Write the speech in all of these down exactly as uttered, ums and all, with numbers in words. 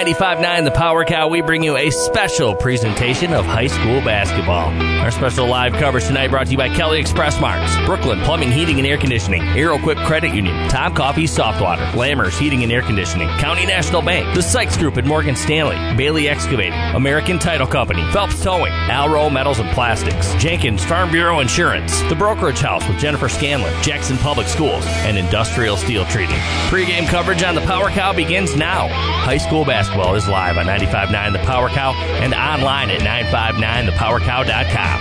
ninety-five point nine The Power Cow, we bring you a special presentation of high school basketball. Our special live coverage tonight brought to you by Kelly Express Marks, Brooklyn Plumbing, Heating, and Air Conditioning, Aeroquip Credit Union, Tom Coffee Soft Water, Lammers Heating and Air Conditioning, County National Bank, the Sykes Group at Morgan Stanley, Bailey Excavating, American Title Company, Phelps Towing, Alro Metals and Plastics, Jenkins Farm Bureau Insurance, The Brokerage House with Jennifer Scanlon, Jackson Public Schools, and Industrial Steel Treating. Pre-game coverage on The Power Cow begins now. High school basketball is live on ninety-five point nine The Power Cow and online at nine five nine the power cow dot com.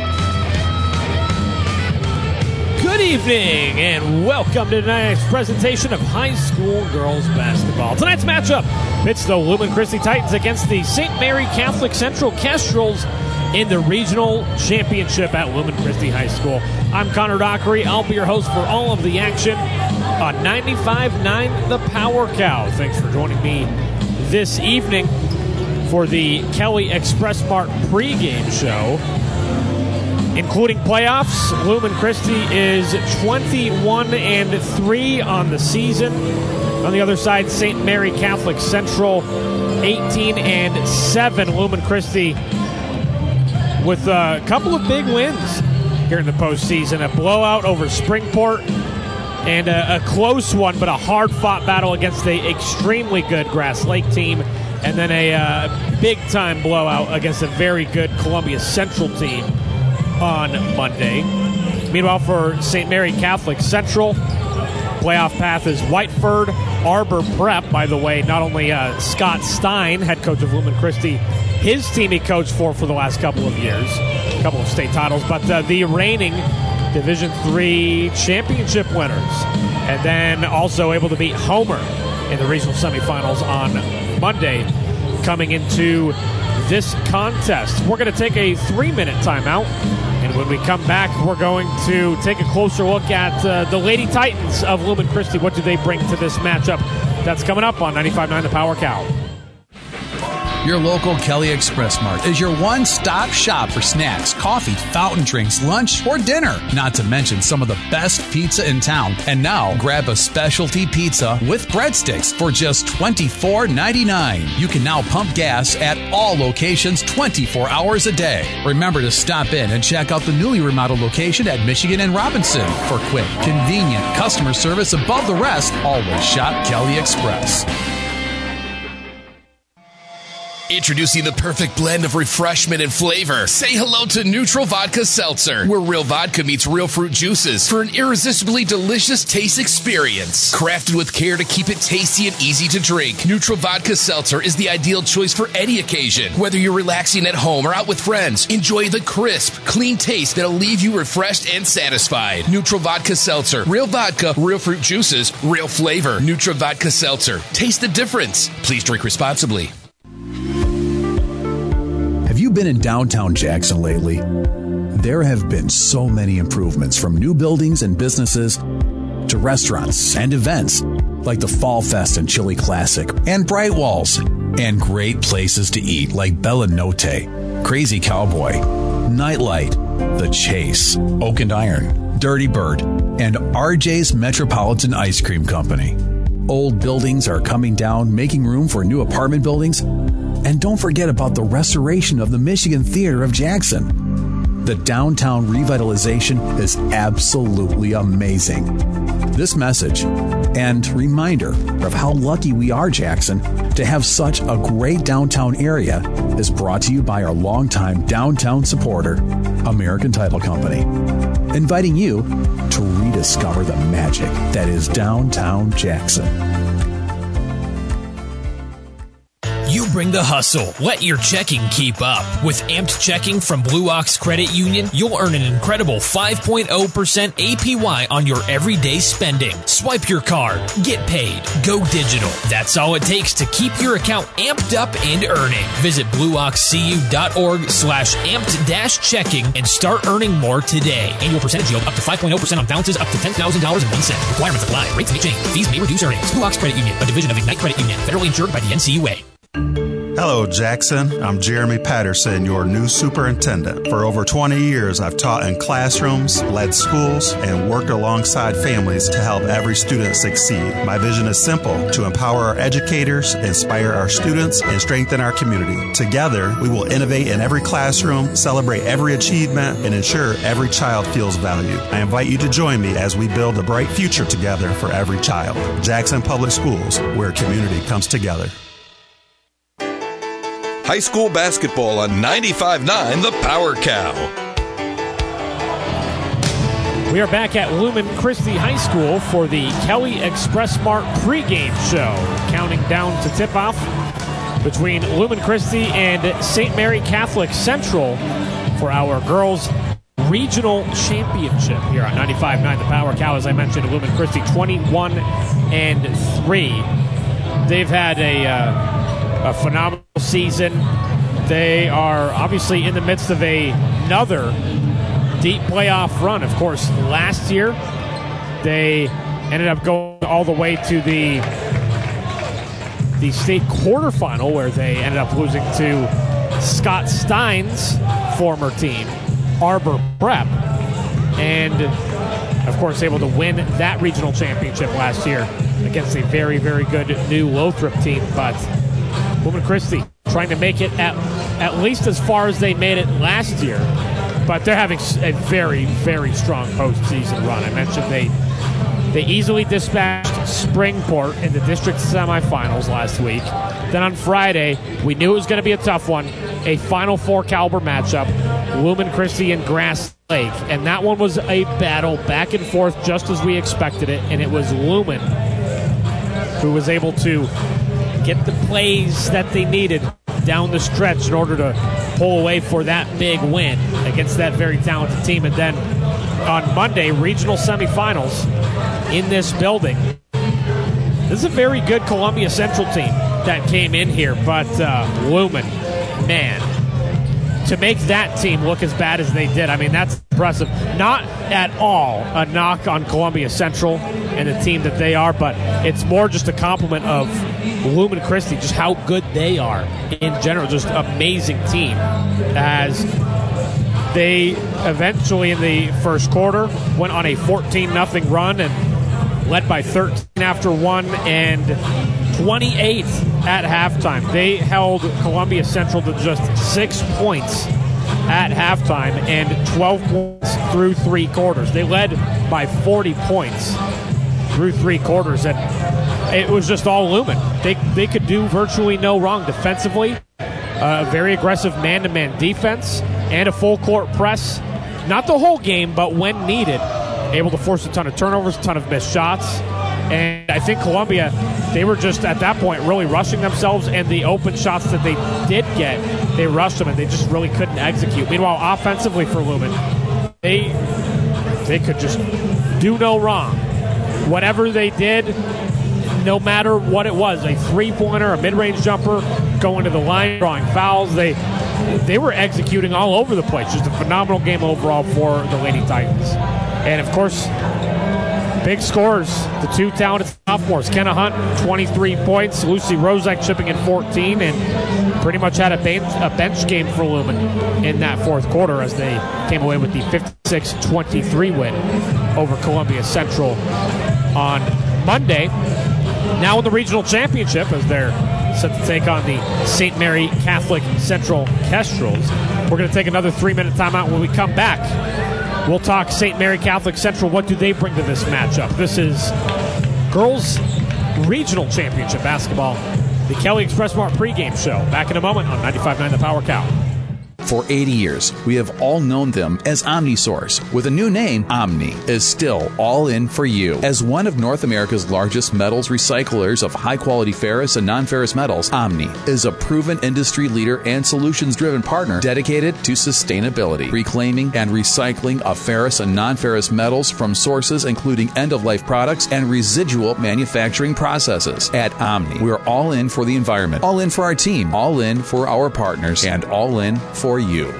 Good evening and welcome to tonight's presentation of high school girls basketball. Tonight's matchup pits the Lumen Christi Titans against the Saint Mary Catholic Central Kestrels in the regional championship at Lumen Christi High School. I'm Connor Dockery. I'll be your host for all of the action on ninety-five point nine The Power Cow. Thanks for joining me this evening for the Kelly Express Mart pregame show. Including playoffs, Lumen Christi is twenty-one and three on the season. On the other side, Saint Mary Catholic Central eighteen and seven. Lumen Christi with a couple of big wins here in the postseason. A blowout over Springport and a, a close one, but a hard-fought battle against the extremely good Grass Lake team. And then a uh, big-time blowout against a very good Columbia Central team on Monday. Meanwhile, for Saint Mary Catholic Central, playoff path is Whiteford, Arbor Prep. By the way, not only uh, Scott Stein, head coach of Lumen Christi, his team he coached for for the last couple of years, a couple of state titles, but uh, the reigning Division three championship winners, and then also able to beat Homer in the regional semifinals on Monday, coming into this contest. We're going to take a three-minute timeout, and when we come back, we're going to take a closer look at uh, the Lady Titans of Lumen Christi. What do they bring to this matchup? That's coming up on ninety-five point nine The Power Cow. Your local Kelly Express Mart is your one-stop shop for snacks, coffee, fountain drinks, lunch, or dinner. Not to mention some of the best pizza in town. And now, grab a specialty pizza with breadsticks for just twenty-four ninety-nine. You can now pump gas at all locations twenty-four hours a day. Remember to stop in and check out the newly remodeled location at Michigan and Robinson. For quick, convenient customer service above the rest, always shop Kelly Express. Introducing the perfect blend of refreshment and flavor. Say hello to Neutral Vodka Seltzer, where real vodka meets real fruit juices for an irresistibly delicious taste experience. Crafted with care to keep it tasty and easy to drink, Neutral Vodka Seltzer is the ideal choice for any occasion. Whether you're relaxing at home or out with friends, enjoy the crisp, clean taste that'll leave you refreshed and satisfied. Neutral Vodka Seltzer. Real vodka, real fruit juices, real flavor. Neutral Vodka Seltzer. Taste the difference. Please drink responsibly. Have you been in downtown Jackson lately? There have been so many improvements, from new buildings and businesses to restaurants and events like the Fall Fest and Chili Classic and Bright Walls, and great places to eat like Bella Notte, Crazy Cowboy, Nightlight, The Chase, Oak and Iron, Dirty Bird, and R J's Metropolitan Ice Cream Company. Old buildings are coming down, making room for new apartment buildings. And don't forget about the restoration of the Michigan Theater of Jackson. The downtown revitalization is absolutely amazing. This message and reminder of how lucky we are, Jackson, to have such a great downtown area is brought to you by our longtime downtown supporter, American Title Company, inviting you to rediscover the magic that is downtown Jackson. You bring the hustle. Let your checking keep up. With Amped Checking from Blue Ox Credit Union, you'll earn an incredible five point zero percent A P Y on your everyday spending. Swipe your card. Get paid. Go digital. That's all it takes to keep your account amped up and earning. Visit blueoxcu.org slash amped dash checking and start earning more today. Annual percentage yield up to five point zero percent on balances up to ten thousand dollars and one cent. Requirements apply. Rates may change. Fees may reduce earnings. Blue Ox Credit Union, a division of Ignite Credit Union, federally insured by the N C U A. Hello, Jackson. I'm Jeremy Patterson, your new superintendent. For over twenty years, I've taught in classrooms, led schools, and worked alongside families to help every student succeed. My vision is simple: to empower our educators, inspire our students, and strengthen our community. Together, we will innovate in every classroom, celebrate every achievement, and ensure every child feels valued. I invite you to join me as we build a bright future together for every child. Jackson Public Schools, where community comes together. High school basketball on ninety-five point nine The Power Cow. We are back at Lumen Christi High School for the Kelly Express Mart pregame show, counting down to tip-off between Lumen Christi and Saint Mary Catholic Central for our girls' regional championship here on ninety-five point nine The Power Cow. As I mentioned, Lumen Christi twenty-one and three. They've had a... Uh, A phenomenal season. They are obviously in the midst of a, another deep playoff run. Of course, last year they ended up going all the way to the the state quarterfinal, where they ended up losing to Scott Stein's former team, Arbor Prep, and of course able to win that regional championship last year against a very, very good new Lothrop team. But Lumen Christi trying to make it at, at least as far as they made it last year, but they're having a very, very strong postseason run. I mentioned they they easily dispatched Springport in the district semifinals last week. Then on Friday, we knew it was going to be a tough one, a Final Four caliber matchup, Lumen Christi and Grass Lake, and that one was a battle back and forth just as we expected it, and it was Lumen who was able to get the plays that they needed down the stretch in order to pull away for that big win against that very talented team. And then on Monday, regional semifinals in this building. This is a very good Columbia Central team that came in here, but uh, Lumen, man, to make that team look as bad as they did, I mean, that's impressive. Not at all a knock on Columbia Central and the team that they are, but it's more just a compliment of Lumen Christi, just how good they are in general. Just amazing team, as they eventually in the first quarter went on a fourteen nothing run and led by thirteen after one and twenty-eight at halftime. They held Columbia Central to just six points at halftime and twelve points through three quarters. They led by forty points through three quarters, and it was just all Lumen. They they could do virtually no wrong defensively. A very aggressive man-to-man defense and a full-court press. Not the whole game, but when needed, able to force a ton of turnovers, a ton of missed shots. And I think Columbia, they were just at that point really rushing themselves, and the open shots that they did get, they rushed them, and they just really couldn't execute. Meanwhile, offensively for Lumen, they they could just do no wrong. Whatever they did, no matter what it was, a three-pointer, a mid-range jumper, going to the line, drawing fouls, they they were executing all over the place. Just a phenomenal game overall for the Lady Titans. And, of course, big scores, the two talented sophomores. Kenna Hunt, twenty-three points. Lucy Rozek chipping in fourteen, and pretty much had a bench, a bench game for Lumen in that fourth quarter as they came away with the fifty-six twenty-three win over Columbia Central on Monday. Now in the regional championship, as they're set to take on the Saint Mary Catholic Central Kestrels. We're going to take another three-minute timeout. When we come back, we'll talk Saint Mary Catholic Central. What do they bring to this matchup? This is girls' regional championship basketball, the Kelly Express Mart pregame show. Back in a moment on ninety-five point nine The Power Cow. For eighty years, we have all known them as OmniSource. With a new name, Omni is still all in for you. As one of North America's largest metals recyclers of high-quality ferrous and non-ferrous metals, Omni is a proven industry leader and solutions-driven partner dedicated to sustainability, reclaiming and recycling of ferrous and non-ferrous metals from sources including end-of-life products and residual manufacturing processes. At Omni, we're all in for the environment, all in for our team, all in for our partners, and all in for you.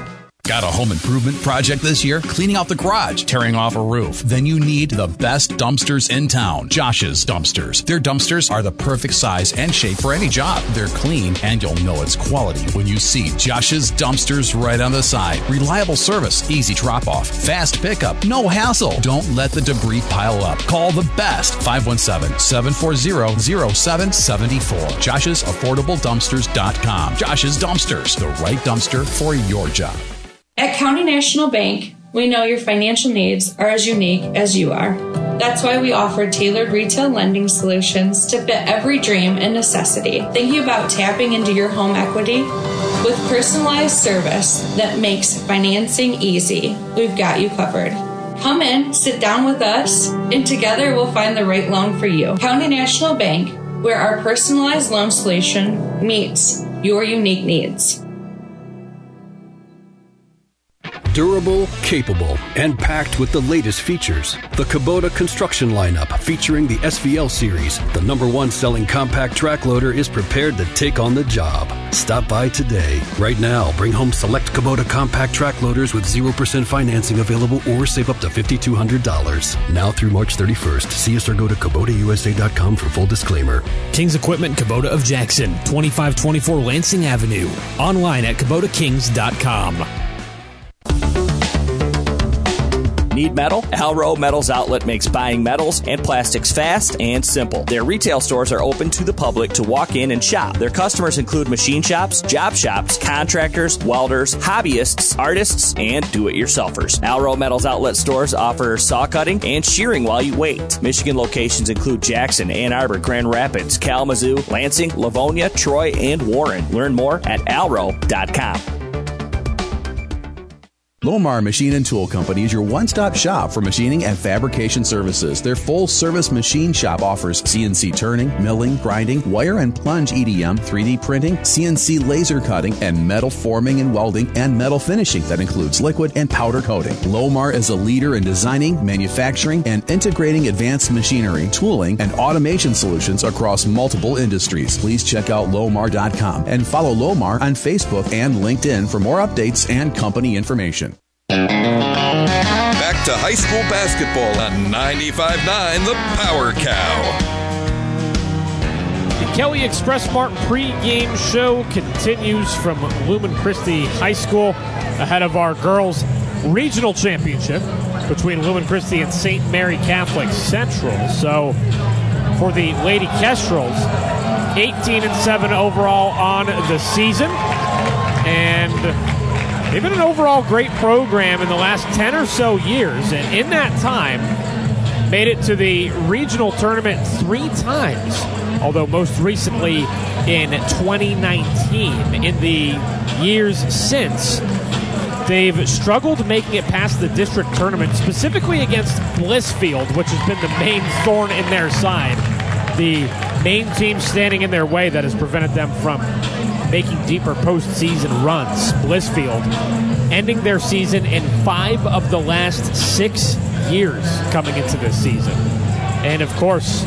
Got a home improvement project this year? Cleaning out the garage, tearing off a roof? Then you need the best dumpsters in town, Josh's Dumpsters. Their dumpsters are the perfect size and shape for any job. They're clean, and you'll know it's quality when you see Josh's Dumpsters right on the side. Reliable service, easy drop-off, fast pickup, no hassle. Don't let the debris pile up. Call the best, five one seven, seven four zero, zero seven seven four. Josh's Affordable Dumpsters dot com. Josh's Dumpsters, the right dumpster for your job. At County National Bank, we know your financial needs are as unique as you are. That's why we offer tailored retail lending solutions to fit every dream and necessity. Thinking about tapping into your home equity? With personalized service that makes financing easy, we've got you covered. Come in, sit down with us, and together we'll find the right loan for you. County National Bank, where our personalized loan solution meets your unique needs. Durable, capable, and packed with the latest features. The Kubota construction lineup featuring the S V L series, the number one selling compact track loader, is prepared to take on the job. Stop by today. Right now, bring home select Kubota compact track loaders with zero percent financing available or save up to five thousand two hundred dollars. Now through March thirty-first. See us or go to Kubota U S A dot com for full disclaimer. Kings Equipment Kubota of Jackson, twenty-five twenty-four Lansing Avenue. Online at Kubota Kings dot com. Need metal? Alro Metals Outlet makes buying metals and plastics fast and simple. Their retail stores are open to the public to walk in and shop. Their customers include machine shops, job shops, contractors, welders, hobbyists, artists, and do-it-yourselfers. Alro Metals Outlet stores offer saw cutting and shearing while you wait. Michigan locations include Jackson, Ann Arbor, Grand Rapids, Kalamazoo, Lansing, Livonia, Troy, and Warren. Learn more at alro dot com. Lomar Machine and Tool Company is your one-stop shop for machining and fabrication services. Their full-service machine shop offers C N C turning, milling, grinding, wire and plunge E D M, three D printing, C N C laser cutting, and metal forming and welding, and metal finishing that includes liquid and powder coating. Lomar is a leader in designing, manufacturing, and integrating advanced machinery, tooling, and automation solutions across multiple industries. Please check out Lomar dot com and follow Lomar on Facebook and LinkedIn for more updates and company information. Back to high school basketball on ninety-five point nine The Power Cow. The Kelly Express Mart pregame show continues from Lumen Christi High School ahead of our girls' regional championship between Lumen Christi and Saint Mary Catholic Central. So for the Lady Kestrels, eighteen and seven overall on the season, and they've been an overall great program in the last ten or so years, and in that time, made it to the regional tournament three times, although most recently in twenty nineteen. In the years since, they've struggled making it past the district tournament, specifically against Blissfield, which has been the main thorn in their side, the main team standing in their way that has prevented them from making deeper postseason runs. Blissfield ending their season in five of the last six years coming into this season. And, of course,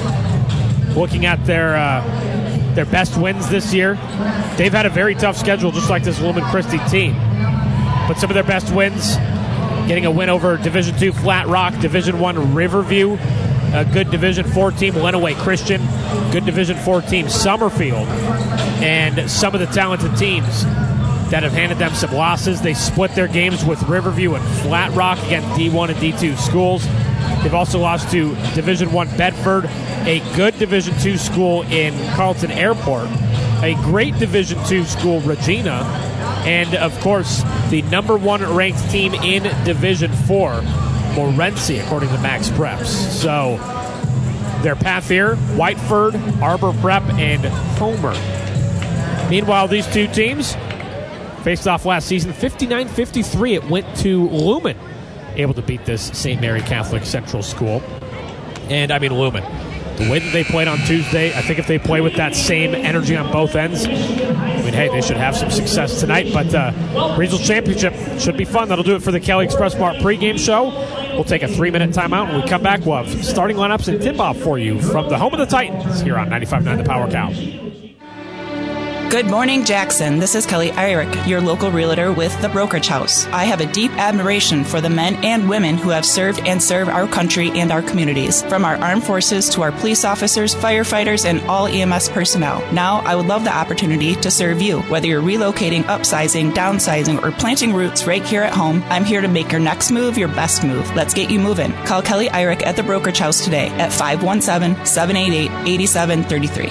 looking at their uh, their best wins this year, they've had a very tough schedule, just like this Lumen Christi team. But some of their best wins, getting a win over Division two Flat Rock, Division one Riverview, a good Division four team, Lenawee Christian, good Division four team, Summerfield, and some of the talented teams that have handed them some losses. They split their games with Riverview and Flat Rock, again, D one and D two schools. They've also lost to Division one Bedford, a good Division two school in Carlton Airport, a great Division two school, Regina, and, of course, the number one ranked team in Division four, Morenci, according to Max Preps. So their path here, Whiteford, Arbor Prep, and Homer. Meanwhile, these two teams faced off last season, fifty-nine fifty-three. It went to Lumen, able to beat this Saint Mary Catholic Central school. And, I mean, Lumen, the way that they played on Tuesday, I think if they play with that same energy on both ends, I mean, hey, they should have some success tonight. But uh, regional championship should be fun. That'll do it for the Kelly Express Mart pregame show. We'll take a three-minute timeout. When we come back, we'll have starting lineups and tip-off for you from the home of the Titans here on ninety-five point nine The Power Cow. Good morning, Jackson. This is Kelly Eyrick, your local realtor with The Brokerage House. I have a deep admiration for the men and women who have served and serve our country and our communities, from our armed forces to our police officers, firefighters, and all E M S personnel. Now, I would love the opportunity to serve you. Whether you're relocating, upsizing, downsizing, or planting roots right here at home, I'm here to make your next move your best move. Let's get you moving. Call Kelly Eyrick at The Brokerage House today at five one seven, seven eight eight, eight seven three three.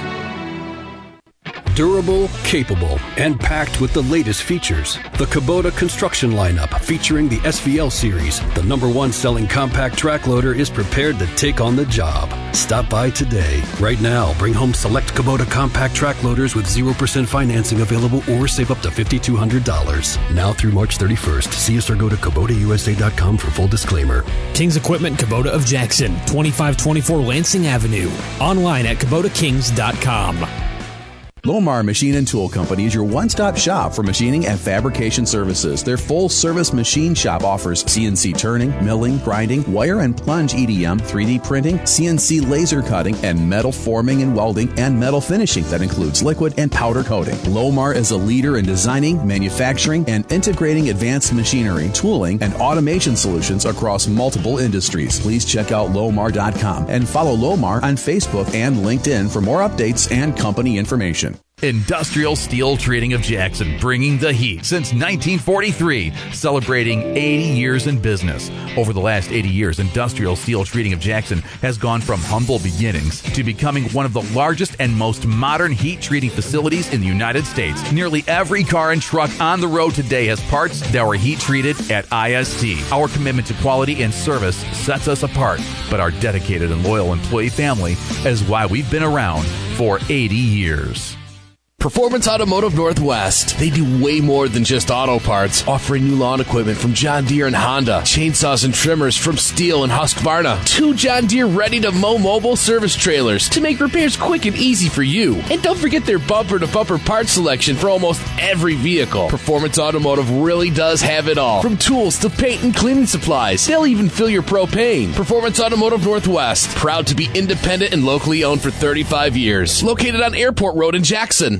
Durable, capable, and packed with the latest features. The Kubota construction lineup, featuring the S V L series, the number one selling compact track loader, is prepared to take on the job. Stop by today. Right now, bring home select Kubota compact track loaders with zero percent financing available, or save up to five thousand two hundred dollars. Now through March thirty-first. See us or go to Kubota U S A dot com for full disclaimer. Kings Equipment Kubota of Jackson, twenty-five twenty-four Lansing Avenue. Online at Kubota Kings dot com. Lomar Machine and Tool Company is your one-stop shop for machining and fabrication services. Their full-service machine shop offers C N C turning, milling, grinding, wire and plunge E D M, three D printing, C N C laser cutting, and metal forming and welding, and metal finishing that includes liquid and powder coating. Lomar is a leader in designing, manufacturing, and integrating advanced machinery, tooling, and automation solutions across multiple industries. Please check out Lomar dot com and follow Lomar on Facebook and LinkedIn for more updates and company information. Industrial Steel Treating of Jackson, bringing the heat since nineteen forty-three, celebrating eighty years in business. Over the last eighty years, Industrial Steel Treating of Jackson has gone from humble beginnings to becoming one of the largest and most modern heat treating facilities in the United States. Nearly every car and truck on the road today has parts that were heat treated at I S T. Our commitment to quality and service sets us apart, but our dedicated and loyal employee family is why we've been around for eighty years. Performance Automotive Northwest. They do way more than just auto parts, offering new lawn equipment from John Deere and Honda, chainsaws and trimmers from Steel and Husqvarna, two John Deere ready-to-mow mobile service trailers to make repairs quick and easy for you. And don't forget their bumper-to-bumper parts selection for almost every vehicle. Performance Automotive really does have it all, from tools to paint and cleaning supplies. They'll even fill your propane. Performance Automotive Northwest, proud to be independent and locally owned for thirty-five years. Located on Airport Road in Jackson.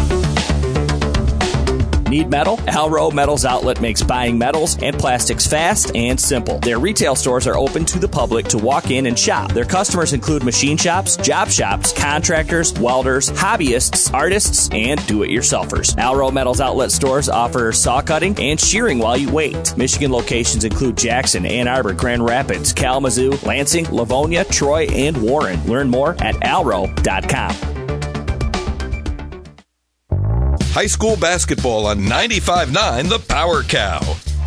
Need metal? Alro Metals Outlet makes buying metals and plastics fast and simple. Their retail stores are open to the public to walk in and shop. Their customers include machine shops, job shops, contractors, welders, hobbyists, artists, and do-it-yourselfers. Alro Metals Outlet stores offer saw cutting and shearing while you wait. Michigan locations include Jackson, Ann Arbor, Grand Rapids, Kalamazoo, Lansing, Livonia, Troy, and Warren. Learn more at alro dot com. High school basketball on ninety-five point nine The Power Cow.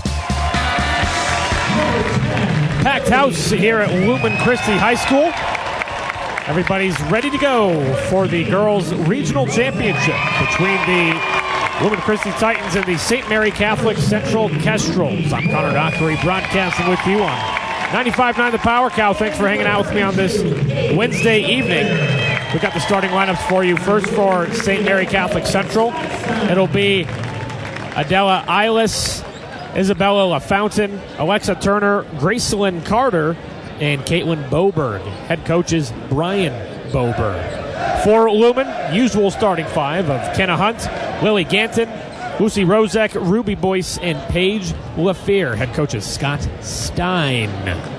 Packed house here at Lumen Christi High School. Everybody's ready to go for the girls' regional championship between the Lumen Christi Titans and the Saint Mary Catholic Central Kestrels. I'm Connor Dockery, broadcasting with you on ninety-five point nine The Power Cow. Thanks for hanging out with me on this Wednesday evening. We've got the starting lineups for you. First for Saint Mary Catholic Central, it'll be Adela Eilis, Isabella LaFountain, Alexa Turner, Gracelyn Carter, and Caitlin Boberg. Head coaches Brian Boberg. For Lumen, usual starting five of Kenna Hunt, Lily Ganton, Lucy Rozek, Ruby Boyce, and Paige LaFear. Head coaches Scott Stein.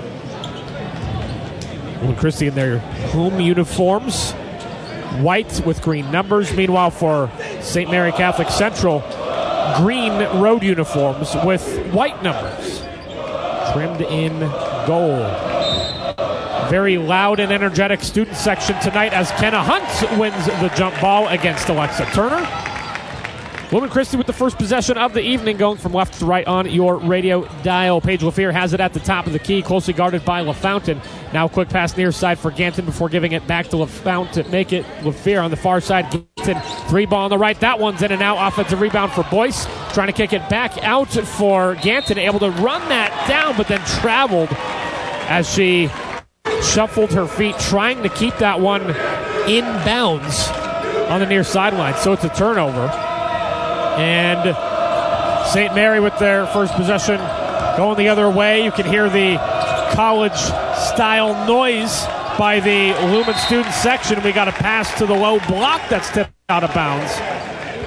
Lumen Christi in their home uniforms, white with green numbers. Meanwhile, for Saint Mary Catholic Central, green road uniforms with white numbers, trimmed in gold. Very loud and energetic student section tonight as Kenna Hunt wins the jump ball against Alexa Turner. Lumen Christi with the first possession of the evening, going from left to right on your radio dial. Paige LaFear has it at the top of the key, closely guarded by LaFountain. Now a quick pass near side for Ganton before giving it back to LaFountain. Make it LaFear on the far side. Ganton, three ball on the right. That one's in and out. Offensive rebound for Boyce. Trying to kick it back out for Ganton. Able to run that down, but then traveled as she shuffled her feet, trying to keep that one in bounds on the near sideline. So it's a turnover. And Saint Mary with their first possession going the other way. You can hear the college-style noise by the Lumen student section. We got a pass to the low block that's tipped out of bounds.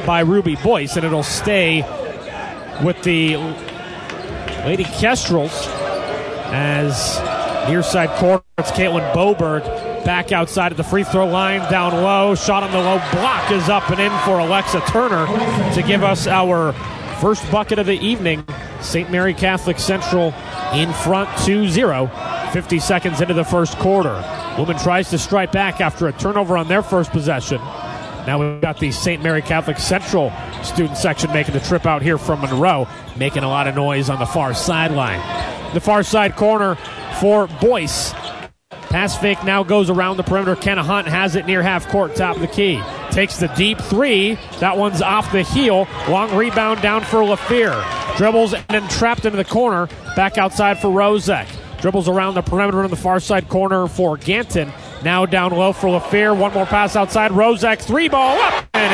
by Ruby Boyce, and it'll stay with the Lady Kestrels as near side corner. It's Caitlin Boberg back outside of the free throw line, down low. Shot on the low block is up and in for Alexa Turner to give us our first bucket of the evening. Saint Mary Catholic Central in front two zero, fifty seconds into the first quarter. Women tries to strike back after a turnover on their first possession. Now we've got the Saint Mary Catholic Central student section making the trip out here from Monroe, making a lot of noise on the far sideline. The far side corner for Boyce. Pass fake now goes around the perimeter. Kenna Hunt has it near half court, top of the key. Takes the deep three. That one's off the heel. Long rebound down for LaFear. Dribbles and then trapped into the corner. Back outside for Rozek. Dribbles around the perimeter in the far side corner for Ganton. Now down low for LaFear. One more pass outside. Rozek, three ball up and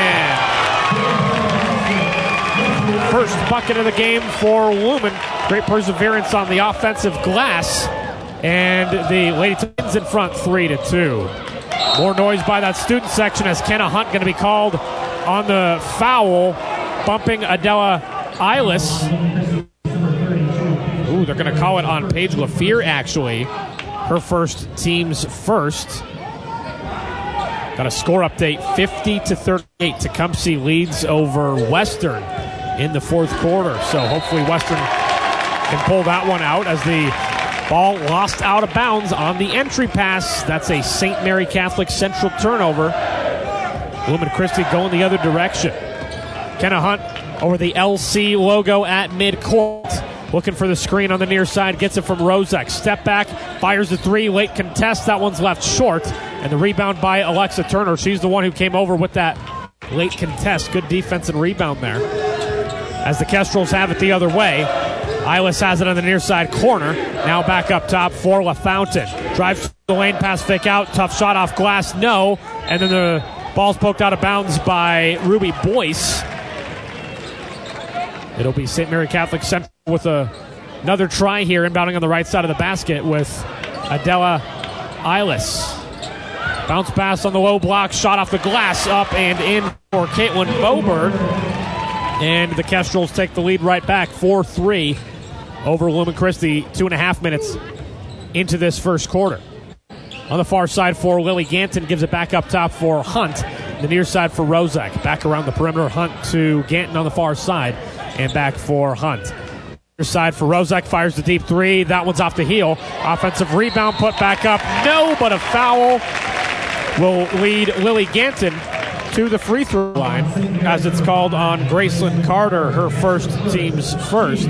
in. First bucket of the game for Lumen. Great perseverance on the offensive glass. And the Lady Titans in front, three to two. More noise by that student section as Kenna Hunt going to be called on the foul, bumping Adela Eilis. Ooh, they're going to call it on Paige LaFear, actually. Her first, team's first. Got a score update, fifty to thirty-eight. Tecumseh leads over Western in the fourth quarter. So hopefully Western can pull that one out as the ball lost out of bounds on the entry pass. That's a Saint Mary Catholic Central turnover. Lumen Christi going the other direction. Kenna Hunt over the L C logo at midcourt. Looking for the screen on the near side. Gets it from Rozek. Step back. Fires the three. Late contest. That one's left short. And the rebound by Alexa Turner. She's the one who came over with that late contest. Good defense and rebound there. As the Kestrels have it the other way. Eilis has it on the near side corner. Now back up top for LaFountain. Drives to the lane, pass fake out. Tough shot off glass, no. And then the ball's poked out of bounds by Ruby Boyce. It'll be Saint Mary Catholic Central with a, another try here, inbounding on the right side of the basket with Adela Eilis. Bounce pass on the low block, shot off the glass, up and in for Caitlin Boberg. And the Kestrels take the lead right back, four three over Lumen Christi, two and a half minutes into this first quarter. On the far side for Lily Ganton, gives it back up top for Hunt. The near side for Rozek. Back around the perimeter, Hunt to Ganton on the far side, and back for Hunt. Near side for Rozek, fires the deep three. That one's off the heel. Offensive rebound, put back up. No, but a foul will lead Lily Ganton to the free throw line, as it's called on Graceland Carter, her first, team's first.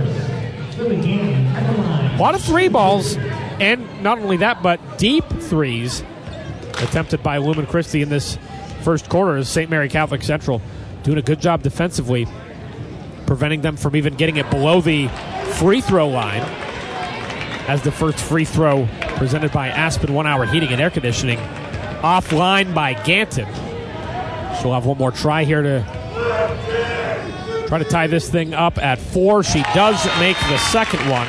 A lot of three balls, and not only that, but deep threes attempted by Lumen Christi in this first quarter as Saint Mary Catholic Central doing a good job defensively, preventing them from even getting it below the free throw line, as the first free throw presented by Aspen One Hour Heating and Air Conditioning, offline by Ganton. She'll have one more try here to try to tie this thing up at four. She does make the second one.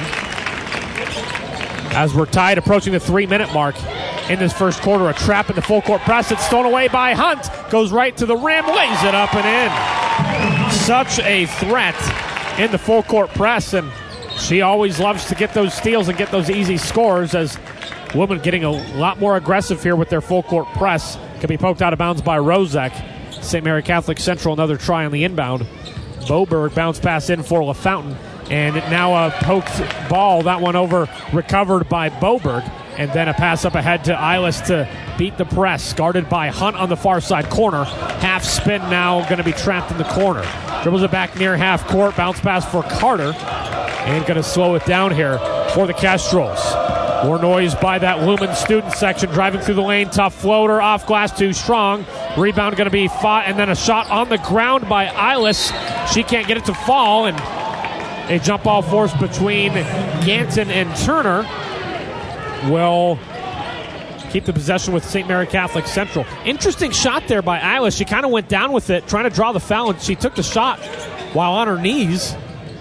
As we're tied, approaching the three-minute mark in this first quarter, a trap in the full-court press. It's stolen away by Hunt. Goes right to the rim, lays it up and in. Such a threat in the full-court press, and she always loves to get those steals and get those easy scores, as Women getting a lot more aggressive here with their full-court press. Can be poked out of bounds by Rozek. Saint Mary Catholic Central, another try on the inbound. Boberg bounce pass in for LaFountain. And now a poked ball, that one over, recovered by Boberg. And then a pass up ahead to Eilis to beat the press. Guarded by Hunt on the far side corner. Half spin now, going to be trapped in the corner. Dribbles it back near half court. Bounce pass for Carter. And going to slow it down here for the Kestrels. More noise by that Lumen student section. Driving through the lane. Tough floater. Off glass. Too strong. Rebound going to be fought. And then a shot on the ground by Eilis. She can't get it to fall. And a jump ball force between Ganton and Turner will keep the possession with Saint Mary Catholic Central. Interesting shot there by Eilis. She kind of went down with it, trying to draw the foul, and she took the shot while on her knees.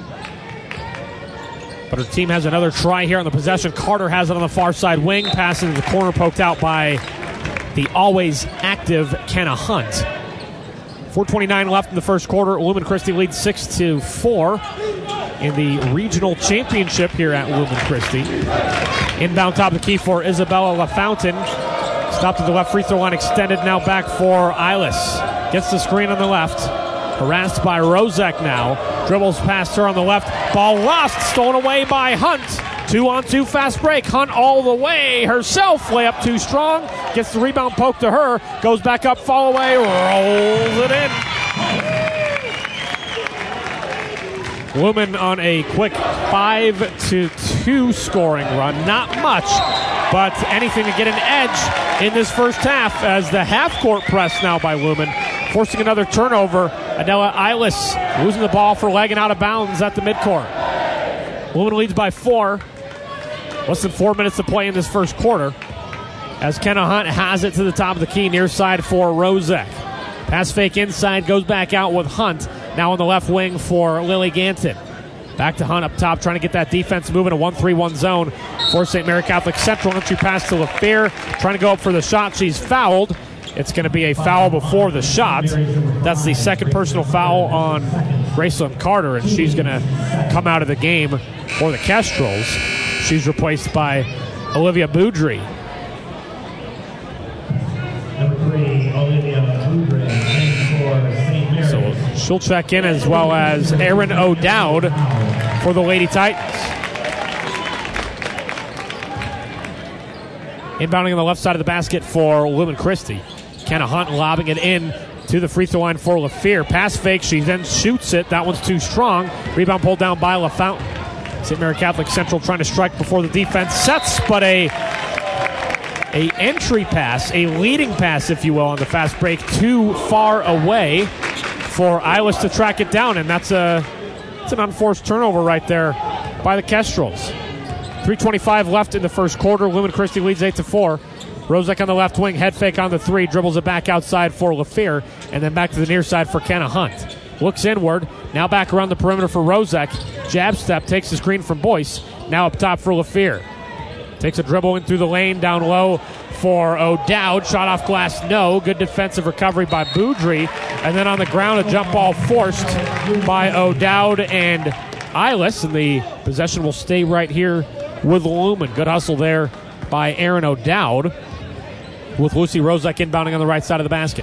But her team has another try here on the possession. Carter has it on the far side wing. Pass into the corner, poked out by the always active Kenna Hunt. four twenty-nine left in the first quarter. Lumen Christi leads six to four in the regional championship here at Lumen Christi. Inbound top of the key for Isabella LaFountain. Stopped at the left free throw line, extended now back for Eilis. Gets the screen on the left. Harassed by Rozek now. Dribbles past her on the left. Ball lost. Stolen away by Hunt. Two on two fast break. Hunt all the way herself. Layup too strong. Gets the rebound poked to her. Goes back up, fall away, rolls it in. Lumen on a quick five to two scoring run. Not much, but anything to get an edge in this first half as the half-court press now by Lumen, forcing another turnover. Adela Eilis losing the ball for leg and out of bounds at the midcourt. Lumen leads by four. Less than four minutes to play in this first quarter as Kenna Hunt has it to the top of the key, near side for Rozek. Pass fake inside, goes back out with Hunt. Now on the left wing for Lily Ganton. Back to Hunt up top, trying to get that defense moving. A one three one zone for Saint Mary Catholic Central. Entry pass to LaFear, trying to go up for the shot. She's fouled. It's going to be a foul before the shot. That's the second personal foul on Gracelyn Carter, and she's going to come out of the game for the Kestrels. She's replaced by Olivia Boudry. So she'll check in, as well as Erin O'Dowd for the Lady Titans. Inbounding on the left side of the basket for Lumen Christi. Kenna Hunt lobbing it in to the free throw line for LaFear. Pass fake, she then shoots it. That one's too strong. Rebound pulled down by LaFountain. Saint Mary Catholic Central trying to strike before the defense sets, but a a entry pass, a leading pass, if you will, on the fast break, too far away for Eilis to track it down, and that's a that's an unforced turnover right there by the Kestrels. three twenty-five left in the first quarter. Lumen Christi leads eight to four. Rozek on the left wing, head fake on the three, dribbles it back outside for LaFear, and then back to the near side for Kenna Hunt. Looks inward, now back around the perimeter for Rozek. Jab step, takes the screen from Boyce. Now up top for LaFear. Takes a dribble in through the lane, down low for O'Dowd. Shot off glass, no. Good defensive recovery by Boudry. And then on the ground, a jump ball forced by O'Dowd and Eilis. And the possession will stay right here with Lumen. Good hustle there by Erin O'Dowd, with Lucy Rozek inbounding on the right side of the basket.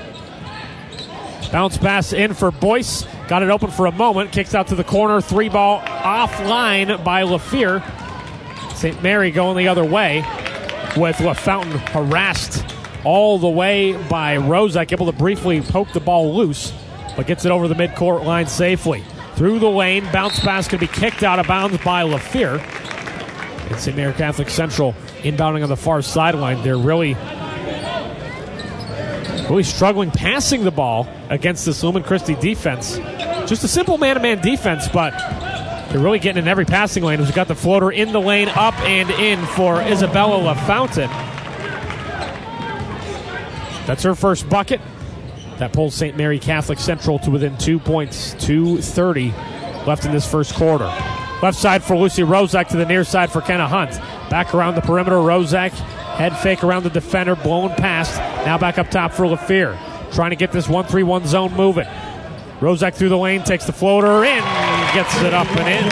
Bounce pass in for Boyce. Got it open for a moment. Kicks out to the corner. Three ball offline by LaFear. Saint Mary going the other way, with LaFountain harassed all the way by Rozek, able to briefly poke the ball loose, but gets it over the midcourt line safely. Through the lane, bounce pass can be kicked out of bounds by LaFear. And Saint Mary Catholic Central inbounding on the far sideline. They're really, really struggling passing the ball against this Lumen Christi defense. Just a simple man-to-man defense, but they're really getting in every passing lane. Who's got the floater in the lane, up and in for Isabella LaFountain. That's her first bucket. That pulls Saint Mary Catholic Central to within two points, two thirty left in this first quarter. Left side for Lucy Rozek to the near side for Kenna Hunt. Back around the perimeter, Rozek. Head fake around the defender, blown past. Now back up top for LaFear. Trying to get this one three one zone moving. Rozek through the lane, takes the floater in, gets it up and in.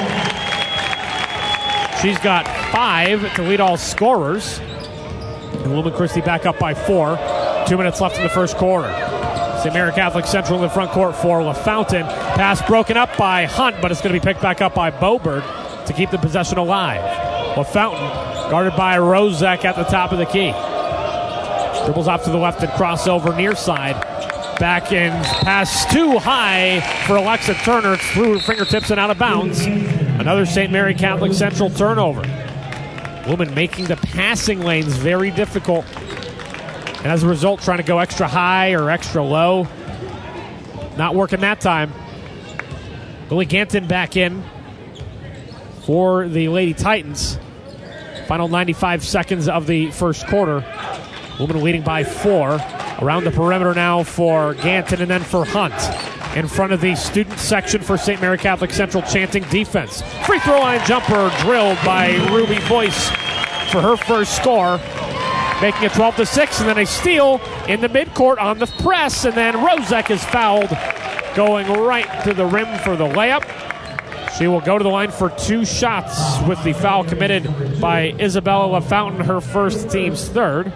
She's got five to lead all scorers. And Lumen Christi back up by four. Two minutes left in the first quarter. Saint Mary Catholic Central in the front court for LaFountain. Pass broken up by Hunt, but it's going to be picked back up by Boberg to keep the possession alive. LaFountain guarded by Rozek at the top of the key. Dribbles off to the left and crossover near side. Back in, pass too high for Alexa Turner. It's through her fingertips and out of bounds. Another Saint Mary Catholic Central turnover. Lumen making the passing lanes very difficult. And as a result, trying to go extra high or extra low. Not working that time. Lily Ganton back in for the Lady Titans. Final ninety-five seconds of the first quarter. Lumen leading by four. Around the perimeter now for Ganton and then for Hunt. In front of the student section for Saint Mary Catholic Central, chanting defense. Free throw line jumper drilled by Ruby Boyce for her first score. making it twelve to six, and then a steal in the midcourt on the press, and then Rozek is fouled, going right to the rim for the layup. She will go to the line for two shots with the foul committed by Isabella LaFountain, her first, team's third.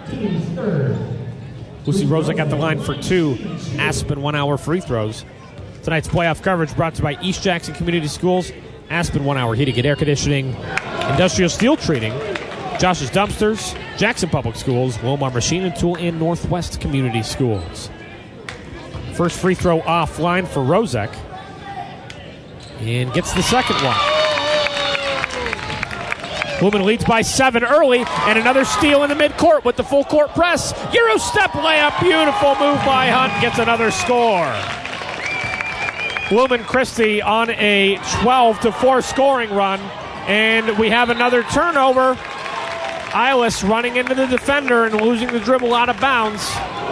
Lucy Rozek at the line for two Aspen one-hour free throws. Tonight's playoff coverage brought to you by East Jackson Community Schools, Aspen one-hour heating and air conditioning, Industrial Steel Treating, Josh's Dumpsters, Jackson Public Schools, Wilmar Machine and Tool, and Northwest Community Schools. First free throw offline for Rozek. And gets the second one. Lumen leads by seven early, and another steal in the midcourt with the full court press. Euro step layup, beautiful move by Hunt, gets another score. Lumen Christi on a twelve to four scoring run, and we have another turnover. Eilis running into the defender and losing the dribble out of bounds.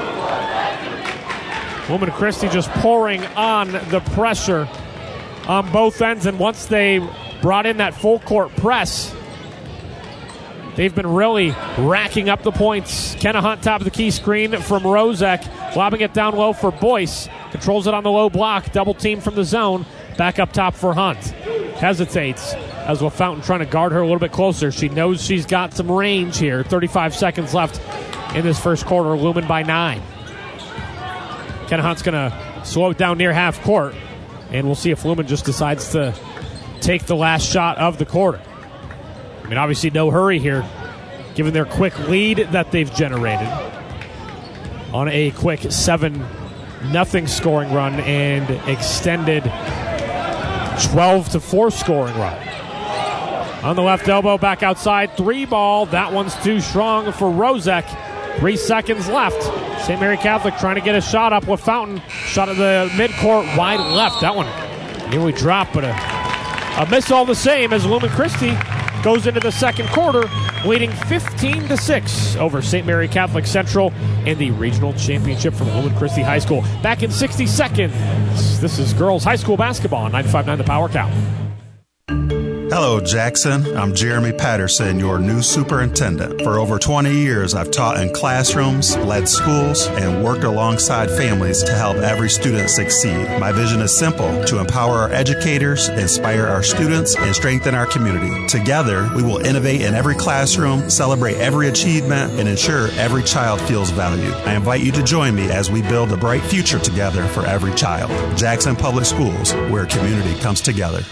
Lumen Christi just pouring on the pressure on both ends, and once they brought in that full court press, they've been really racking up the points. Kenna Hunt, top of the key screen from Rozek, lobbing it down low for Boyce. Controls it on the low block, double team from the zone. Back up top for Hunt. Hesitates as LaFountain trying to guard her a little bit closer. She knows she's got some range here. thirty-five seconds left in this first quarter. Lumen by nine. Kenna Hunt's going to slow it down near half court, and we'll see if Lumen just decides to take the last shot of the quarter. I mean, obviously no hurry here, given their quick lead that they've generated on a quick seven nothing scoring run and extended twelve to four scoring run. On the left elbow, back outside, three ball. That one's too strong for Rozek. Three seconds left. Saint Mary Catholic trying to get a shot up with Fountain. Shot at the midcourt, wide left. That one nearly dropped, but a, a miss all the same as Lumen Christi goes into the second quarter, leading fifteen to six over Saint Mary Catholic Central in the regional championship from Lumen Christi High School. Back in sixty seconds, this is girls high school basketball on ninety-five point nine The Power Cow. Hello, Jackson. I'm Jeremy Patterson, your new superintendent. For over twenty years, I've taught in classrooms, led schools, and worked alongside families to help every student succeed. My vision is simple: to empower our educators, inspire our students, and strengthen our community. Together, we will innovate in every classroom, celebrate every achievement, and ensure every child feels valued. I invite you to join me as we build a bright future together for every child. Jackson Public Schools, where community comes together.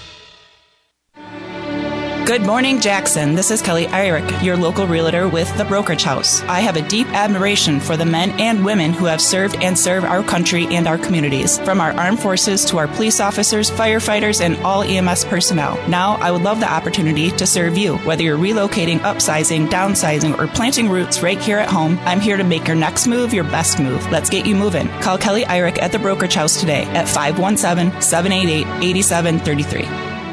Good morning, Jackson. This is Kelly Eyrick, your local realtor with The Brokerage House. I have a deep admiration for the men and women who have served and serve our country and our communities, from our armed forces to our police officers, firefighters, and all E M S personnel. Now, I would love the opportunity to serve you. Whether you're relocating, upsizing, downsizing, or planting roots right here at home, I'm here to make your next move your best move. Let's get you moving. Call Kelly Eyrick at The Brokerage House today at five one seven, seven eight eight, eight seven three three.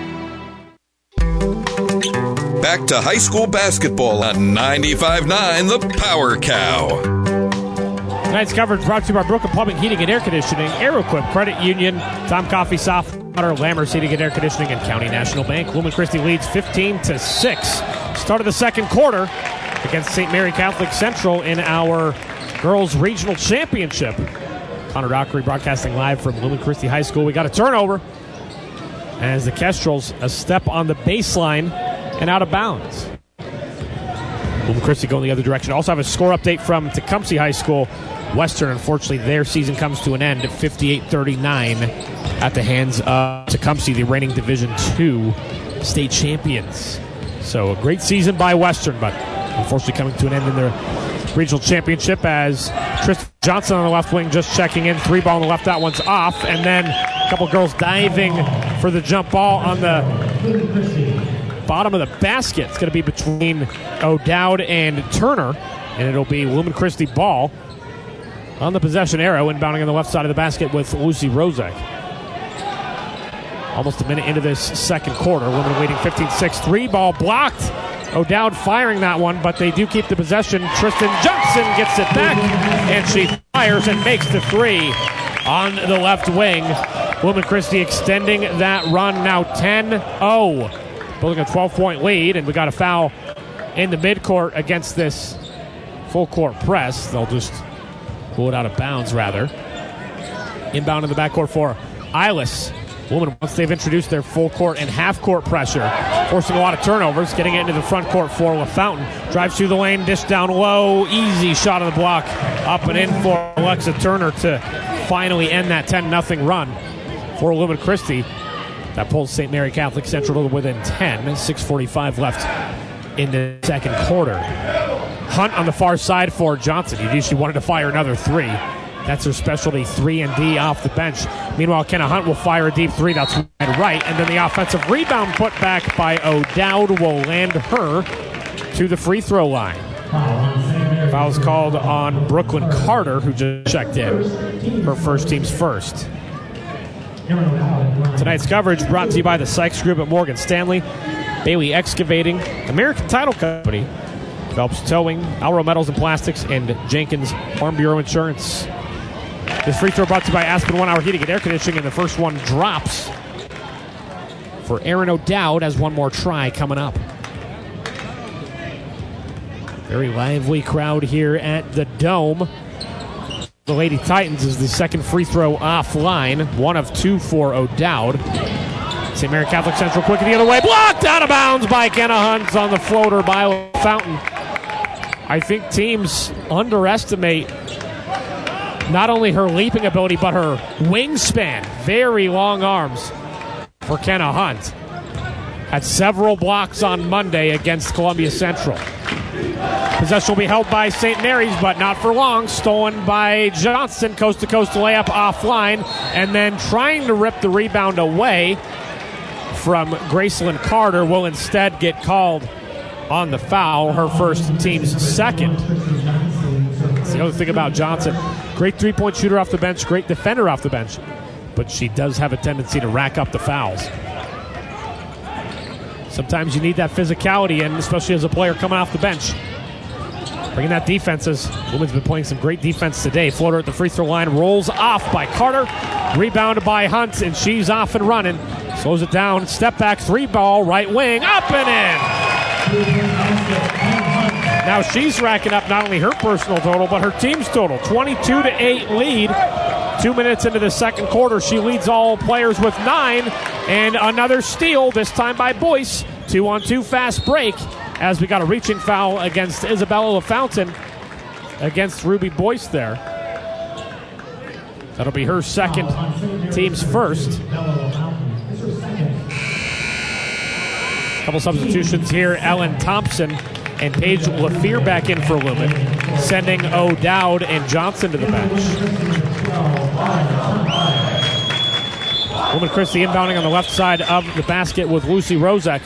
Back to high school basketball on ninety-five point nine The Power Cow. Tonight's coverage brought to you by Brooklyn Plumbing, Heating and Air Conditioning, Aeroquip Credit Union, Tom Coffee, Soft Water, Lammers Heating and Air Conditioning, and County National Bank. Lumen Christi leads fifteen to six. Start of the second quarter against Saint Mary Catholic Central in our girls regional championship. Connor Dockery broadcasting live from Lumen Christi High School. We got a turnover as the Kestrels a step on the baseline and out of bounds. Lumen Christi going the other direction. Also have a score update from Tecumseh High School. Western, unfortunately, their season comes to an end at fifty-eight thirty-nine at the hands of Tecumseh, the reigning Division two state champions. So a great season by Western, but unfortunately coming to an end in the regional championship as Tristan Johnson on the left wing just checking in. Three ball on the left, that one's off. And then a couple girls diving for the jump ball on the bottom of the basket. It's going to be between O'Dowd and Turner, and it'll be Lumen Christi ball on the possession arrow, inbounding on the left side of the basket with Lucy Rozek. Almost a minute into this second quarter. Lumen leading fifteen six. Three ball blocked. O'Dowd firing that one, but they do keep the possession. Tristan Johnson gets it back, and she fires and makes the three on the left wing. Lumen Christi extending that run now ten oh. Building a twelve-point lead, and we got a foul in the midcourt against this full court press. They'll just pull it out of bounds, rather. Inbound in the backcourt for Eilis. Women, once they've introduced their full court and half court pressure, forcing a lot of turnovers, getting it into the front court for LaFountain. Drives through the lane, dish down low, easy shot on the block, up and in for Alexa Turner to finally end that ten nothing run for Lumen Christi. That pulls Saint Mary Catholic Central to within ten. six forty-five left in the second quarter. Hunt on the far side for Johnson. You knew she wanted to fire another three. That's her specialty, three and D off the bench. Meanwhile, Kenna Hunt will fire a deep three. That's right. And then the offensive rebound put back by O'Dowd will land her to the free throw line. Foul's called on Brooklyn Carter, who just checked in. Her first team's first. Tonight's coverage brought to you by the Sykes Group at Morgan Stanley, Bailey Excavating, American Title Company, Phelps Towing, Alro Metals and Plastics, and Jenkins Farm Bureau Insurance. This free throw brought to you by Aspen One Hour Heating and Air Conditioning, and the first one drops for Aaron O'Dowd as one more try coming up. Very lively crowd here at the Dome. The Lady Titans is the second free throw offline, one of two for O'Dowd. Saint Mary Catholic Central quick the other way, blocked out of bounds by Kenna Hunt on the floater by Fountain. I think teams underestimate not only her leaping ability, but her wingspan. Very long arms for Kenna Hunt. Had several blocks on Monday against Columbia Central. Possession will be held by Saint Mary's, but not for long. Stolen by Johnson, coast-to-coast layup offline, and then trying to rip the rebound away from Gracelyn Carter will instead get called on the foul, her first team's second. That's the other thing about Johnson. Great three-point shooter off the bench, great defender off the bench, but she does have a tendency to rack up the fouls. Sometimes you need that physicality in, especially as a player coming off the bench. Bringing that defense as Women's been playing some great defense today. Floater at the free throw line, rolls off by Carter. Rebounded by Hunt, and she's off and running. Slows it down, step back, three ball, right wing, up and in. Now she's racking up not only her personal total, but her team's total. twenty-two to eight lead. Two minutes into the second quarter, she leads all players with nine. And another steal, this time by Boyce. Two on two fast break, as we got a reaching foul against Isabella LaFountain against Ruby Boyce there. That'll be her second, team's first. Couple substitutions here. Ellen Thompson and Paige Lafleur back in for Lumen, sending O'Dowd and Johnson to the bench. Lumen Christi inbounding on the left side of the basket with Lucy Rozek.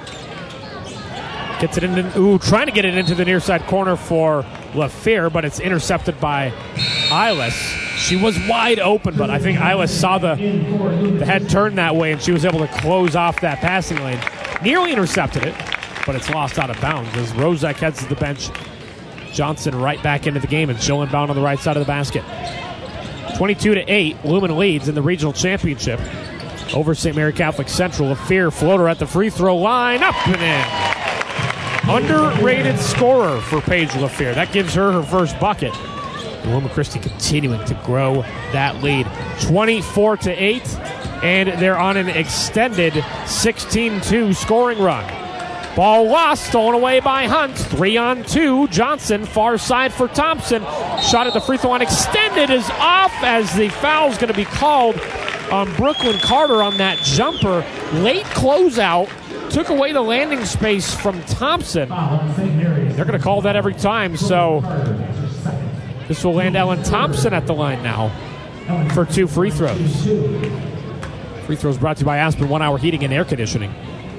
Gets it in, ooh, trying to get it into the near side corner for Lafleur, but it's intercepted by Eilis. She was wide open, but I think Eilis saw the, the head turn that way, and she was able to close off that passing lane. Nearly intercepted it, but it's lost out of bounds as Rozek heads to the bench. Johnson right back into the game, and she'll inbound on the right side of the basket. twenty-two to eight, Lumen leads in the regional championship over Saint Mary Catholic Central. Lafleur floater at the free throw line, up and in. Underrated scorer for Paige Lafleur. That gives her her first bucket. And Lumen Christi continuing to grow that lead. twenty-four to eight, and they're on an extended sixteen two scoring run. Ball lost, stolen away by Hunt. Three on two. Johnson, far side for Thompson. Shot at the free throw line extended is off as the foul's going to be called on Brooklyn Carter on that jumper. Late closeout. Took away the landing space from Thompson. They're going to call that every time, so this will land Ellen Thompson at the line now for two free throws. Free throws brought to you by Aspen One Hour Heating and Air Conditioning.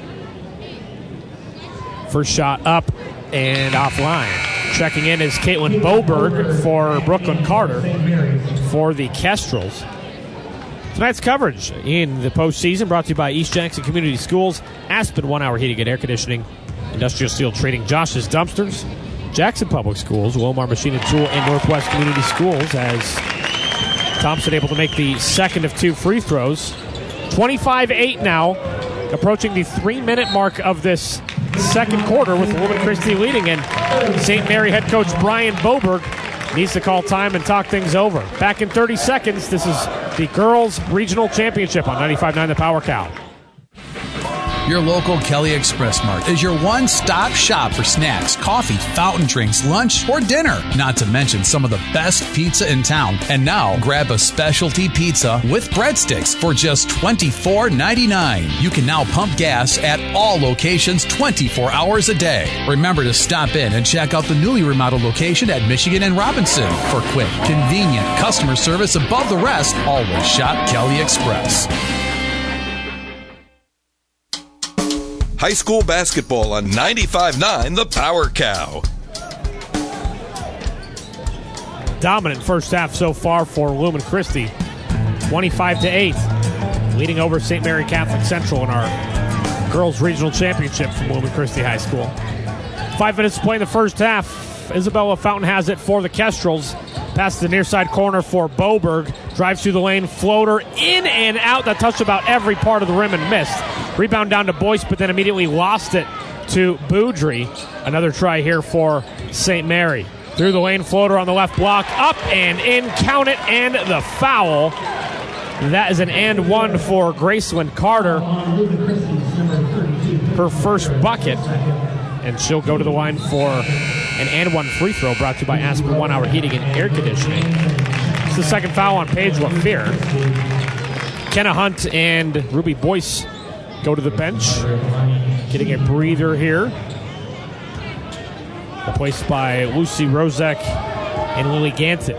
First shot up and offline. Checking in is Caitlin Boberg for Brooklyn Carter for the Kestrels. Tonight's coverage in the postseason brought to you by East Jackson Community Schools, Aspen One Hour Heating and Air Conditioning, Industrial Steel Trading, Josh's Dumpsters, Jackson Public Schools, Wilmar Machine and Tool, and Northwest Community Schools, as Thompson able to make the second of two free throws. twenty-five eight now, approaching the three-minute mark of this second quarter with Lumen Christi leading, and Saint Mary head coach Brian Boberg needs to call time and talk things over. Back in thirty seconds, this is the Girls Regional Championship on ninety-five point nine The Power Cow. Your local Kelly Express Mart is your one-stop shop for snacks, coffee, fountain drinks, lunch, or dinner. Not to mention some of the best pizza in town. And now, grab a specialty pizza with breadsticks for just twenty-four ninety-nine. You can now pump gas at all locations twenty-four hours a day. Remember to stop in and check out the newly remodeled location at Michigan and Robinson. For quick, convenient customer service above the rest, always shop Kelly Express. High school basketball on ninety-five point nine The Power Cow. Dominant first half so far for Lumen Christi. twenty-five to eight. Leading over Saint Mary Catholic Central in our Girls Regional Championship from Lumen Christi High School. Five minutes to play in the first half. Isabella Fountain has it for the Kestrels. Pass to the near side corner for Boberg. Drives through the lane. Floater in and out. That touched about every part of the rim and missed. Rebound down to Boyce, but then immediately lost it to Boudry. Another try here for Saint Mary. Through the lane, floater on the left block. Up and in. Count it, and the foul. That is an and one for Graceland Carter. Her first bucket. And she'll go to the line for an and one free throw brought to you by Aspen One Hour Heating and Air Conditioning. It's the second foul on Paige LaFear. Kenna Hunt and Ruby Boyce go to the bench. Getting a breather here. Replaced by Lucy Rozek and Lily Ganton.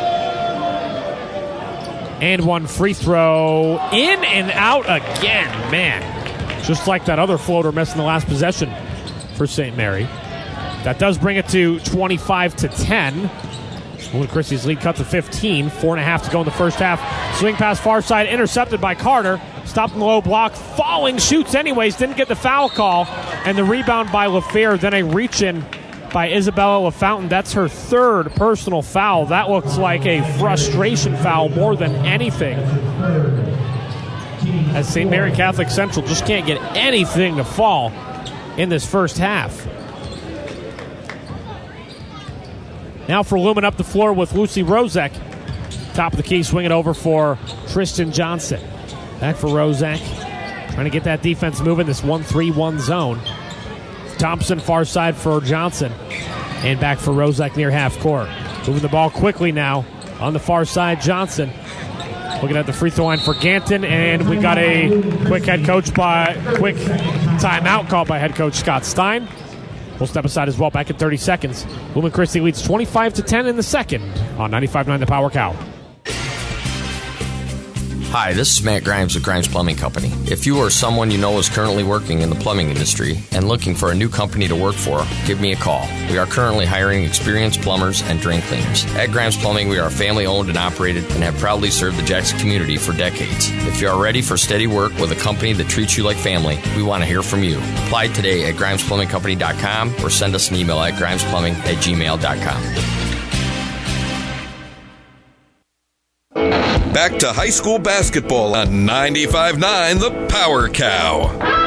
And one free throw. In and out again. Man, just like that other floater missed in the last possession for Saint Mary. That does bring it to twenty-five to ten. Lumen Christi's lead cut to fifteen. Four and a half to go in the first half. Swing pass far side, intercepted by Carter. Stopped in the low block. Falling, shoots anyways. Didn't get the foul call. And the rebound by LaFair. Then a reach-in by Isabella LaFountain. That's her third personal foul. That looks like a frustration foul more than anything, as Saint Mary Catholic Central just can't get anything to fall in this first half. Now for Lumen up the floor with Lucy Rozek. Top of the key, swing it over for Tristan Johnson. Back for Rozek. Trying to get that defense moving, this one three one zone. Thompson far side for Johnson. And back for Rozek near half court. Moving the ball quickly now on the far side, Johnson. Looking at the free throw line for Ganton, and we got a quick head coach by quick timeout called by head coach Scott Stein. We'll step aside as well. Back in thirty seconds. Lumen Christi leads twenty-five to ten in the second on ninety-five point nine The Power Cow. Hi, this is Matt Grimes of Grimes Plumbing Company. If you or someone you know is currently working in the plumbing industry and looking for a new company to work for, give me a call. We are currently hiring experienced plumbers and drain cleaners. At Grimes Plumbing, we are family owned and operated and have proudly served the Jackson community for decades. If you are ready for steady work with a company that treats you like family, we want to hear from you. Apply today at grimes plumbing company dot com or send us an email at grimes plumbing at gmail dot com. Back to high school basketball on ninety-five point nine The Power Cow.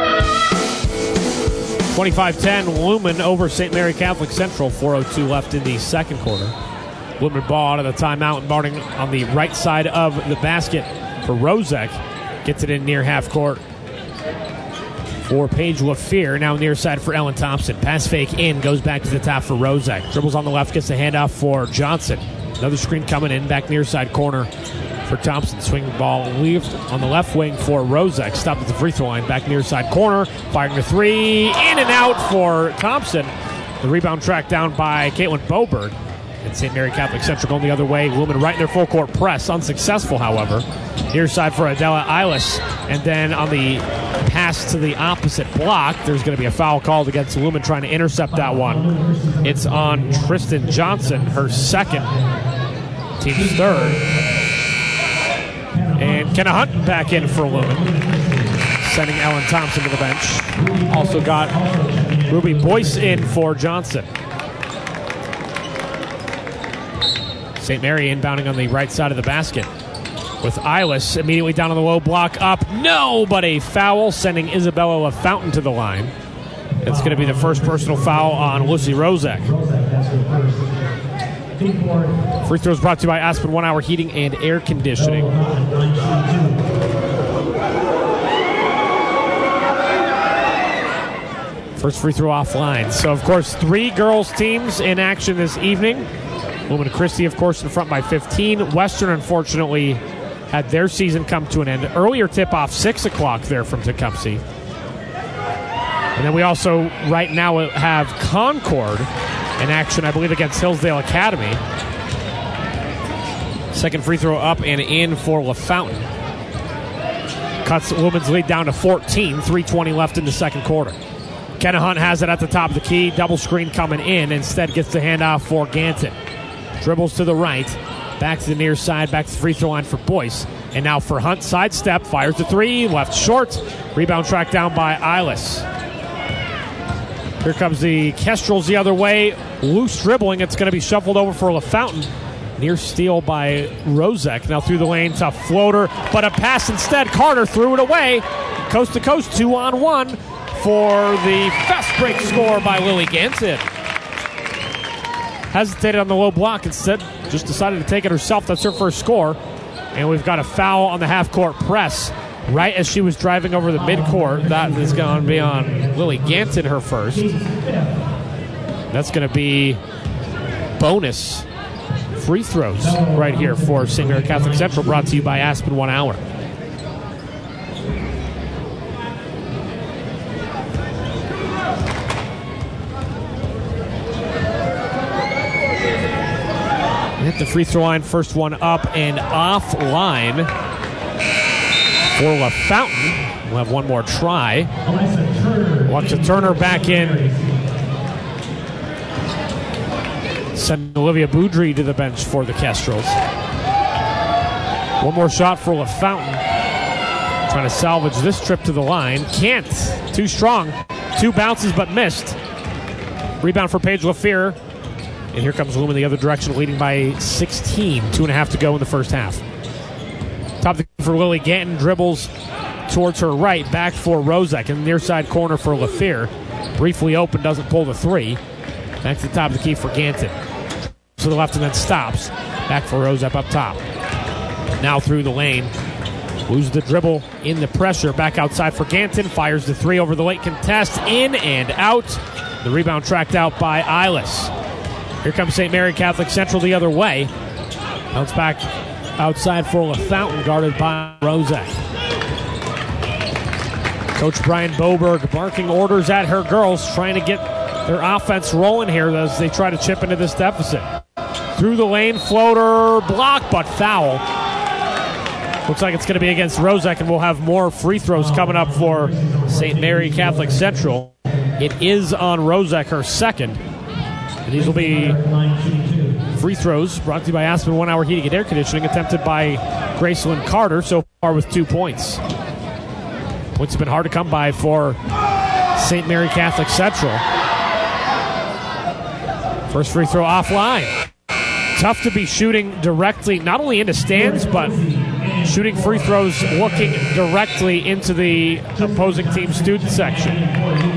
twenty-five ten, Lumen over Saint Mary Catholic Central. four oh two left in the second quarter. Lumen ball out of the timeout and Barting on the right side of the basket for Rozek. Gets it in near half court for Paige LaFear. Now near side for Ellen Thompson. Pass fake in, goes back to the top for Rozek. Dribbles on the left, gets the handoff for Johnson. Another screen coming in, back near side corner for Thompson. Swing the ball leave on the left wing for Rozek. Stopped at the free throw line, back near side corner. Firing the three, in and out for Thompson. The rebound tracked down by Caitlin Boberg. And Saint Mary Catholic Central going the other way. Lumen right in their full court press. Unsuccessful, however. Near side for Adela Eilis. And then on the pass to the opposite block, there's going to be a foul called against Lumen trying to intercept that one. It's on Tristan Johnson, her second. Team's third. And Kenna Hunt back in for Lumen, sending Ellen Thompson to the bench. Also got Ruby Boyce in for Johnson. Saint Mary inbounding on the right side of the basket with Eilis immediately down on the low block. Up, no, but a foul, sending Isabella LaFountain to the line. It's going to be the first personal foul on Lucy Rozek. Free throws brought to you by Aspen One Hour Heating and Air Conditioning. First free throw offline. So, of course, three girls teams in action this evening. Lumen Christi, of course, in front by fifteen. Western, unfortunately, had their season come to an end. Earlier tip-off, six o'clock there from Tecumseh. And then we also, right now, have Concord in action, I believe, against Hillsdale Academy. Second free throw up and in for LaFountain. Cuts Lumen's lead down to fourteen. three twenty left in the second quarter. Kenna Hunt has it at the top of the key. Double screen coming in. Instead gets the handoff for Ganton. Dribbles to the right. Back to the near side. Back to the free throw line for Boyce. And now for Hunt. Sidestep. Fires the three. Left short. Rebound tracked down by Eilis. Here comes the Kestrels the other way. Loose dribbling. It's going to be shuffled over for LaFountain. Near steal by Rozek. Now through the lane. Tough floater. But a pass instead. Carter threw it away. Coast to coast. Two on one for the fast break score by Lily Ganton. Hesitated on the low block. Instead, just decided to take it herself. That's her first score. And we've got a foul on the half-court press right as she was driving over the midcourt. That is going to be on Lily Ganton, her first. That's going to be bonus free throws right here for Saint Mary Catholic Central, brought to you by Aspen One Hour. Hit the free throw line, first one up and offline for LaFountain. We'll have one more try. Alexa Turner back in. Send Olivia Boudry to the bench for the Kestrels. One more shot for LaFountain. Trying to salvage this trip to the line. Can't. Too strong. Two bounces but missed. Rebound for Paige LaFear. And here comes Lumen the other direction, leading by sixteen. Two and a half to go in the first half. Top of the key for Lily Ganton. Dribbles towards her right. Back for Rozek. In the near side corner for LaFear. Briefly open, doesn't pull the three. Back to the top of the key for Ganton. To the left and then stops. Back for Rozek up top. Now through the lane. Loses the dribble in the pressure. Back outside for Ganton. Fires the three over the late contest. In and out. The rebound tracked out by Eilis. Here comes Saint Mary Catholic Central the other way. Bounce back outside for LaFountain, guarded by Rozek. Coach Brian Boberg barking orders at her girls, trying to get their offense rolling here as they try to chip into this deficit. Through the lane, floater, block, but foul. Looks like it's going to be against Rozek, and we'll have more free throws coming up for Saint Mary Catholic Central. It is on Rozek, her second. And these will be free throws brought to you by Aspen One Hour Heating and Air Conditioning, attempted by Gracelyn Carter so far with two points. Points have been hard to come by for Saint Mary Catholic Central. First free throw offline. Tough to be shooting directly, not only into stands, but shooting free throws looking directly into the opposing team's student section.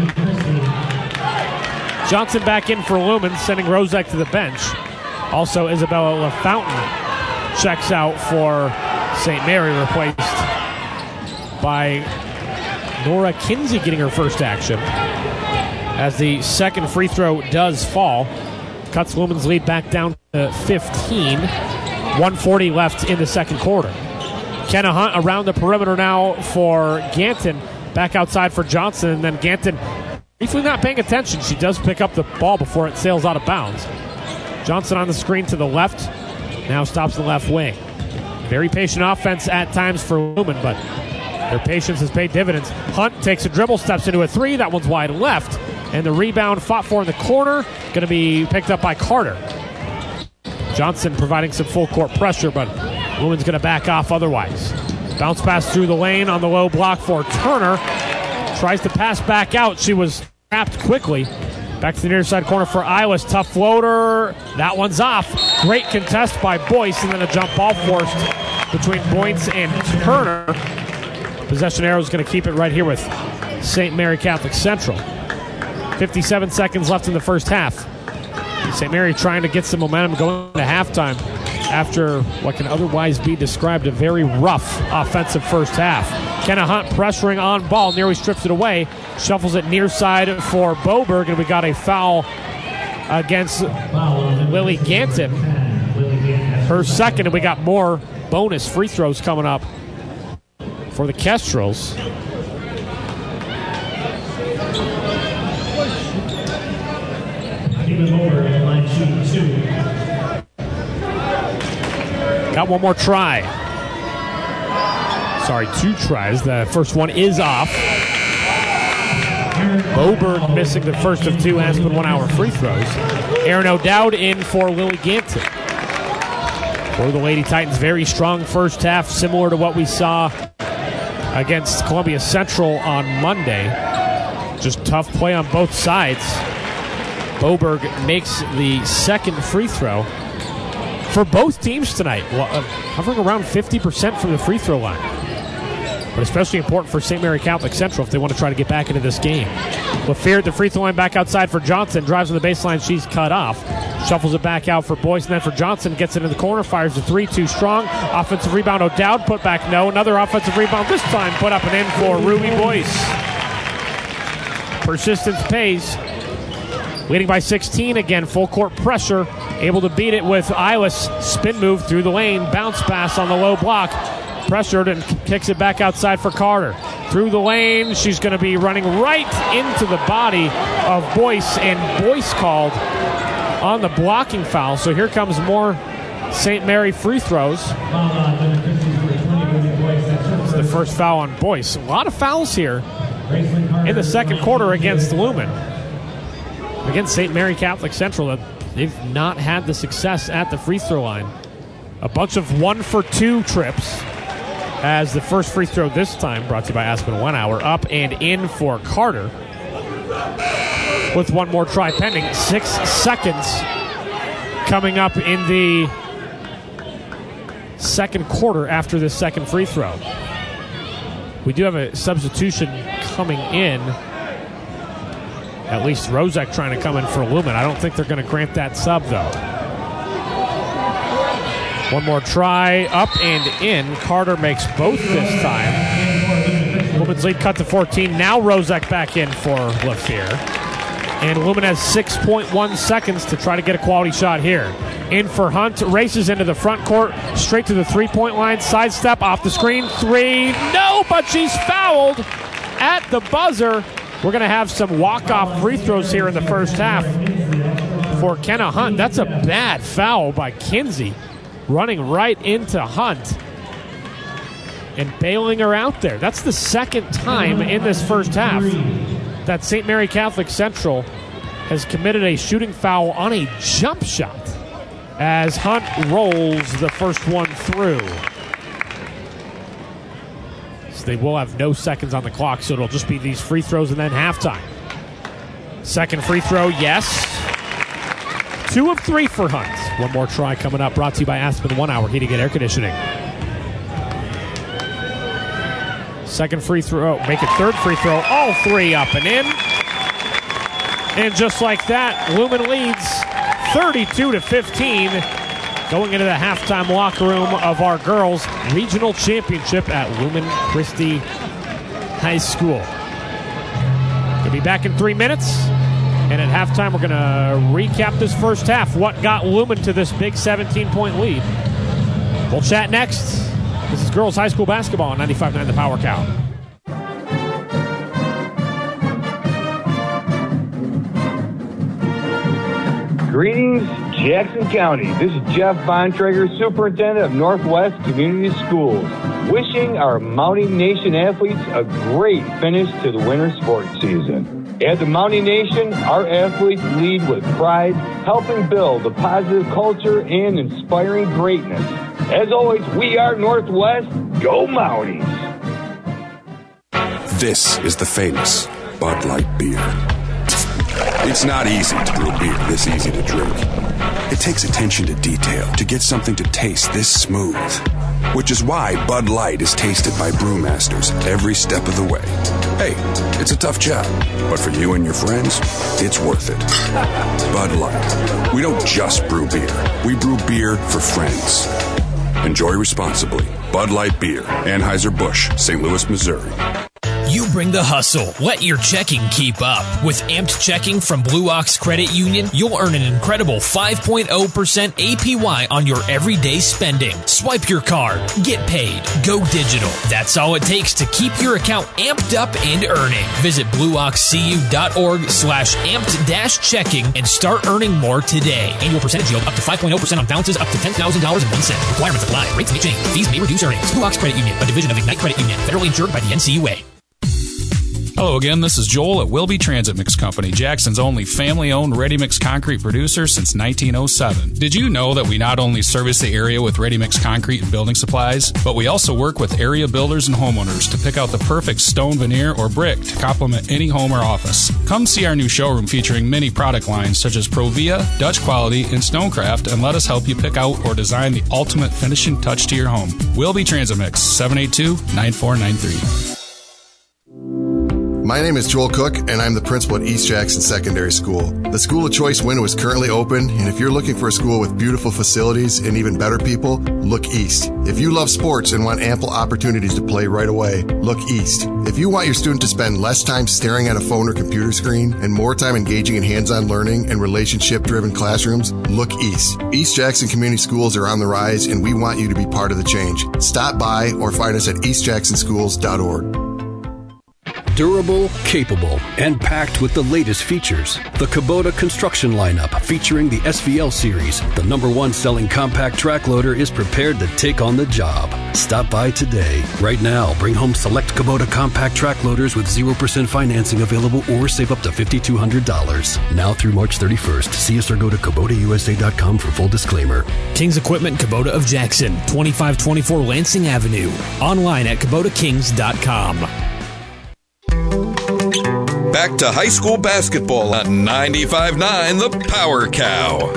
Johnson back in for Lumen, sending Rozek to the bench. Also, Isabella LaFountain checks out for Saint Mary, replaced by Nora Kinsey getting her first action. As the second free throw does fall, cuts Lumen's lead back down to fifteen. one forty left in the second quarter. Kenna Hunt around the perimeter now for Ganton. Back outside for Johnson, and then Ganton briefly not paying attention. She does pick up the ball before it sails out of bounds. Johnson on the screen to the left. Now stops the left wing. Very patient offense at times for Lumen, but their patience has paid dividends. Hunt takes a dribble, steps into a three. That one's wide left. And the rebound fought for in the corner. Going to be picked up by Carter. Johnson providing some full court pressure, but Lumen's going to back off otherwise. Bounce pass through the lane on the low block for Turner. Tries to pass back out. She was trapped quickly. Back to the near side corner for Eilis. Tough floater. That one's off. Great contest by Boyce, and then a jump ball forced between Boyce and Turner. Possession arrow is going to keep it right here with Saint Mary Catholic Central. fifty-seven seconds left in the first half. Saint Mary trying to get some momentum going to halftime after what can otherwise be described a very rough offensive first half. Kenna Hunt pressuring on ball, nearly strips it away, shuffles it near side for Boberg, and we got a foul against Lily Ganton. Her second, and we got more bonus free throws coming up for the Kestrels. Got one more try. Sorry, two tries. The first one is off. Boberg missing the first of two Aspen one-hour free throws. Aaron O'Dowd in for Lily Ganton. For the Lady Titans, very strong first half, similar to what we saw against Columbia Central on Monday. Just tough play on both sides. Boberg makes the second free throw for both teams tonight, well, uh, hovering around fifty percent from the free throw line. But especially important for Saint Mary Catholic Central if they want to try to get back into this game. LaFear at the free throw line, back outside for Johnson. Drives on the baseline, she's cut off. Shuffles it back out for Boyce, and then for Johnson. Gets it in the corner, fires the three, too strong. Offensive rebound, O'Dowd, put back no. Another offensive rebound, this time put up and in for Ruby Boyce. Persistence pays. Leading by sixteen, again, full court pressure. Able to beat it with Ilis. Spin move through the lane, bounce pass on the low block. Pressured and kicks it back outside for Carter. Through the lane, she's going to be running right into the body of Boyce, and Boyce called on the blocking foul. So here comes more Saint Mary free throws. It's the first foul on Boyce. A lot of fouls here in the second quarter against Lumen. Against Saint Mary Catholic Central, they've not had the success at the free throw line. A bunch of one for two trips as the first free throw this time, brought to you by Aspen One Hour, up and in for Carter. With one more try pending. Six seconds coming up in the second quarter after this second free throw. We do have a substitution coming in. At least Rozek trying to come in for Lumen. I don't think they're going to grant that sub, though. One more try, up and in. Carter makes both this time. Lumen's lead cut to fourteen. Now Rozek back in for LaFear. And Lumen has six point one seconds to try to get a quality shot here. In for Hunt, races into the front court, straight to the three-point line, sidestep, off the screen, three, no, but she's fouled at the buzzer. We're going to have some walk-off free throws here in the first half for Kenna Hunt. That's a bad foul by Kinsey, running right into Hunt and bailing her out there. That's the second time in this first half that Saint Mary Catholic Central has committed a shooting foul on a jump shot as Hunt rolls the first one through. They will have no seconds on the clock, so it'll just be these free throws and then halftime. Second free throw, yes. Two of three for Hunt. One more try coming up, brought to you by Aspen One Hour Heating and Air Conditioning. Second free throw, make it third free throw, all three up and in. And just like that, Lumen leads thirty-two to fifteen. Going into the halftime locker room of our girls' regional championship at Lumen Christi High School. We'll be back in three minutes. And at halftime, we're going to recap this first half. What got Lumen to this big seventeen-point lead? We'll chat next. This is girls' high school basketball on ninety-five point nine The Power Cow. Greetings, Jackson County. This is Jeff Bontrager, Superintendent of Northwest Community Schools, wishing our Mountie Nation athletes a great finish to the winter sports season. At the Mountie Nation, our athletes lead with pride, helping build a positive culture and inspiring greatness. As always, we are Northwest. Go Mounties! This is the famous Bud Light beer. It's not easy to brew beer this easy to drink. It takes attention to detail to get something to taste this smooth. which is why Bud Light is tasted by brewmasters every step of the way. Hey, it's a tough job, but for you and your friends, it's worth it. Bud Light. We don't just brew beer. We brew beer for friends. Enjoy responsibly. Bud Light Beer. Anheuser-Busch, Saint Louis, Missouri. You bring the hustle. Let your checking keep up. With Amped Checking from Blue Ox Credit Union, you'll earn an incredible five point oh percent A P Y on your everyday spending. Swipe your card. Get paid. Go digital. That's all it takes to keep your account amped up and earning. Visit blueoxcu.org slash amped dash checking and start earning more today. Annual percentage yield up to five point oh percent on balances up to ten thousand dollars and one cent. Requirements apply. Rates may change. Fees may reduce earnings. Blue Ox Credit Union, a division of Ignite Credit Union. Federally insured by the N C U A. Hello again, this is Joel at Wilby Transit Mix Company, Jackson's only family-owned ready-mix concrete producer since nineteen oh seven. Did you know that we not only service the area with ready-mix concrete and building supplies, but we also work with area builders and homeowners to pick out the perfect stone, veneer, or brick to complement any home or office. Come see our new showroom featuring many product lines such as Provia, Dutch Quality, and Stonecraft, and let us help you pick out or design the ultimate finishing touch to your home. Wilby Transit Mix, seven eight two, nine four nine three. My name is Joel Cook, and I'm the principal at East Jackson Secondary School. The School of Choice window is currently open, and if you're looking for a school with beautiful facilities and even better people, look east. If you love sports and want ample opportunities to play right away, look east. If you want your student to spend less time staring at a phone or computer screen and more time engaging in hands-on learning and relationship-driven classrooms, look east. East Jackson Community Schools are on the rise, and we want you to be part of the change. Stop by or find us at east jackson schools dot org. Durable, capable, and packed with the latest features. The Kubota construction lineup featuring the S V L series, the number one selling compact track loader, is prepared to take on the job. Stop by today. Right now, bring home select Kubota compact track loaders with zero percent financing available or save up to five thousand two hundred dollars. Now through March thirty-first. See us or go to Kubota U S A dot com for full disclaimer. Kings Equipment Kubota of Jackson, twenty-five twenty-four Lansing Avenue. Online at kubota kings dot com. Back to high school basketball on ninety-five point nine The Power Cow.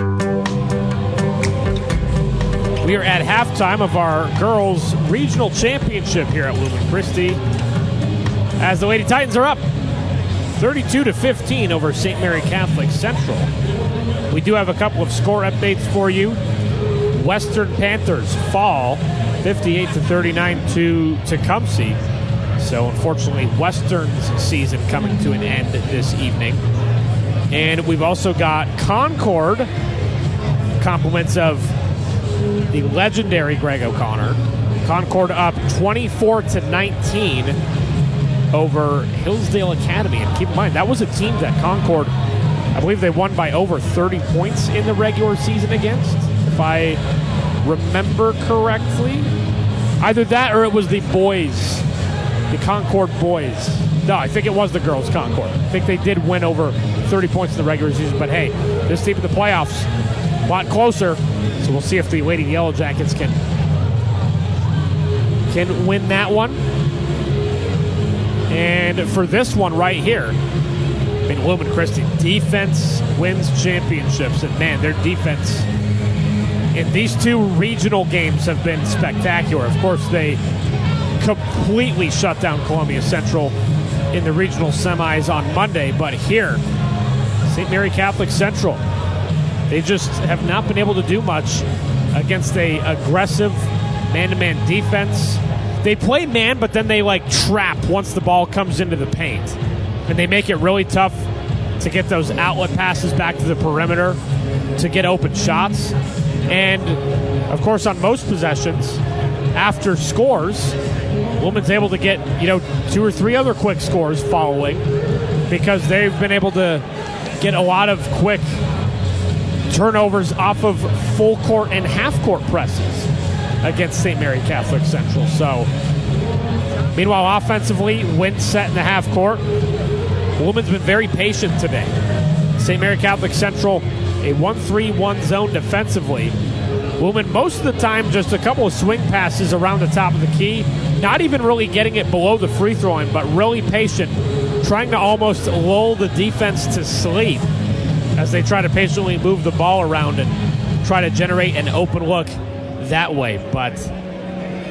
We are at halftime of our girls' regional championship here at Lumen Christi, as the Lady Titans are up thirty-two to fifteen over Saint Mary Catholic Central. We do have a couple of score updates for you. Western Panthers fall fifty-eight to thirty-nine to Tecumseh. So, unfortunately, Western's season coming to an end this evening. And we've also got Concord, compliments of the legendary Greg O'Connor. Concord up twenty-four to nineteen over Hillsdale Academy. And keep in mind, that was a team that Concord, I believe they won by over thirty points in the regular season against, if I remember correctly. Either that or it was the boys. The Concord boys. No, I think it was the girls' Concord. I think they did win over thirty points in the regular season. But hey, this team in the playoffs, a lot closer. So we'll see if the Lady Yellow Jackets can, can win that one. And for this one right here, I mean, Lumen Christi, defense wins championships. And man, their defense in these two regional games have been spectacular. Of course, they completely shut down Columbia Central in the regional semis on Monday, but here, Saint Mary Catholic Central, they just have not been able to do much against a aggressive man-to-man defense. They play man, but then they like trap once the ball comes into the paint, and they make it really tough to get those outlet passes back to the perimeter to get open shots. And of course, on most possessions, after scores, Lumen's able to get, you know, two or three other quick scores following, because they've been able to get a lot of quick turnovers off of full court and half court presses against Saint Mary Catholic Central. So, meanwhile, offensively, win set in the half court. Lumen's been very patient today. Saint Mary Catholic Central, a one three one zone defensively. Lumen, most of the time, just a couple of swing passes around the top of the key, not even really getting it below the free throw line, but really patient, trying to almost lull the defense to sleep as they try to patiently move the ball around and try to generate an open look that way. But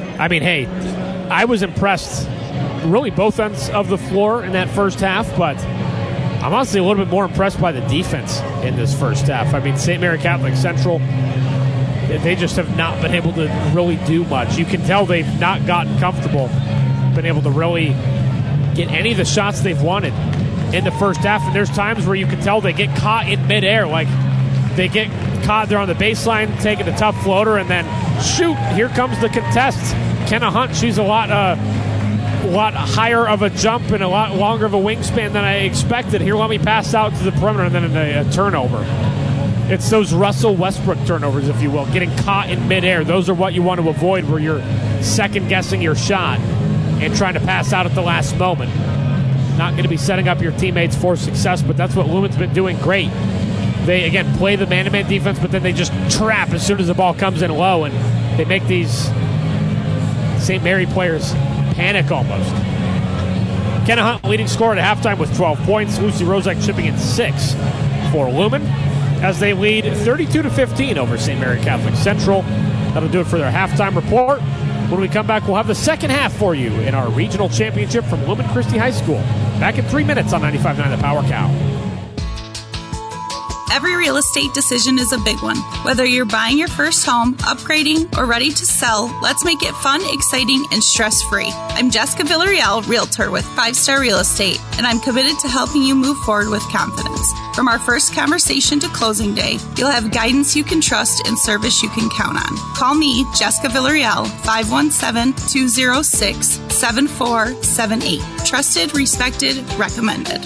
I mean, hey, I was impressed really both ends of the floor in that first half, but I'm honestly a little bit more impressed by the defense in this first half. I mean, Saint Mary Catholic Central, they just have not been able to really do much. You can tell they've not gotten comfortable, been able to really get any of the shots they've wanted in the first half. And there's times where you can tell they get caught in midair. Like, they get caught there on the baseline, taking a tough floater, and then, shoot, here comes the contest. Kenna Hunt, she's a lot uh, a lot higher of a jump and a lot longer of a wingspan than I expected. Here, let me pass out to the perimeter, and then a, a turnover. It's those Russell Westbrook turnovers, if you will, getting caught in midair. Those are what you want to avoid, where you're second-guessing your shot and trying to pass out at the last moment. Not going to be setting up your teammates for success, but that's what Lumen's been doing great. They, again, play the man-to-man defense, but then they just trap as soon as the ball comes in low, and they make these Saint Mary players panic almost. Kenna Hunt leading scorer at halftime with twelve points. Lucy Rozek chipping in six for Lumen as they lead thirty-two to fifteen over Saint Mary Catholic Central. That'll do it for their halftime report. When we come back, we'll have the second half for you in our regional championship from Lumen Christi High School. Back in three minutes on ninety-five point nine The Power Cow. Every real estate decision is a big one. Whether you're buying your first home, upgrading, or ready to sell, let's make it fun, exciting, and stress-free. I'm Jessica Villarreal, Realtor with Five Star Real Estate, and I'm committed to helping you move forward with confidence. From our first conversation to closing day, you'll have guidance you can trust and service you can count on. Call me, Jessica Villarreal, five one seven, two zero six, seven four seven eight. Trusted, respected, recommended.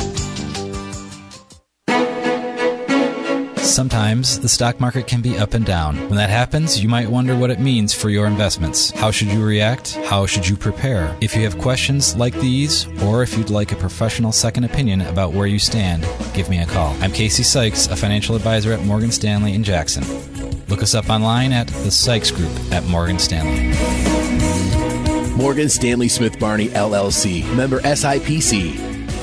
Sometimes the stock market can be up and down. When that happens, you might wonder what it means for your investments. How should you react? How should you prepare? If you have questions like these, or if you'd like a professional second opinion about where you stand, give me a call. I'm Casey Sykes, a financial advisor at Morgan Stanley in Jackson. Look us up online at the Sykes Group at Morgan Stanley. Morgan Stanley Smith Barney, L L C. Member S I P C.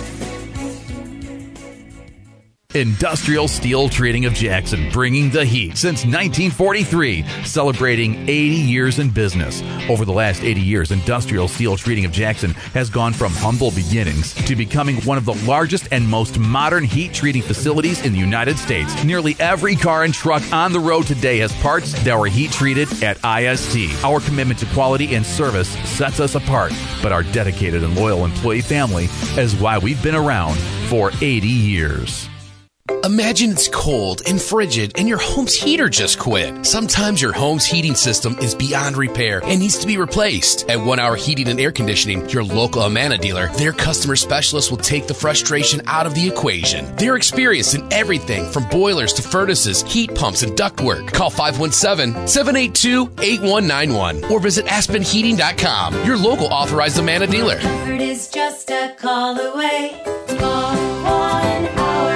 Industrial Steel Trading of Jackson, bringing the heat since nineteen forty-three, celebrating eighty years in business. Over the last eighty years, Industrial Steel Trading of Jackson has gone from humble beginnings to becoming one of the largest and most modern heat treating facilities in the United States. Nearly every car and truck on the road today has parts that were heat treated at I S T. Our commitment to quality and service sets us apart, but our dedicated and loyal employee family is why we've been around for eighty years. Imagine it's cold and frigid and your home's heater just quit. Sometimes your home's heating system is beyond repair and needs to be replaced. At One Hour Heating and Air Conditioning, your local Amana dealer, their customer specialists will take the frustration out of the equation. They're experienced in everything from boilers to furnaces, heat pumps, and ductwork. Call five one seven, seven eight two, eight one nine one or visit aspen heating dot com. Your local authorized Amana dealer. Comfort is just a call away. Call One Hour.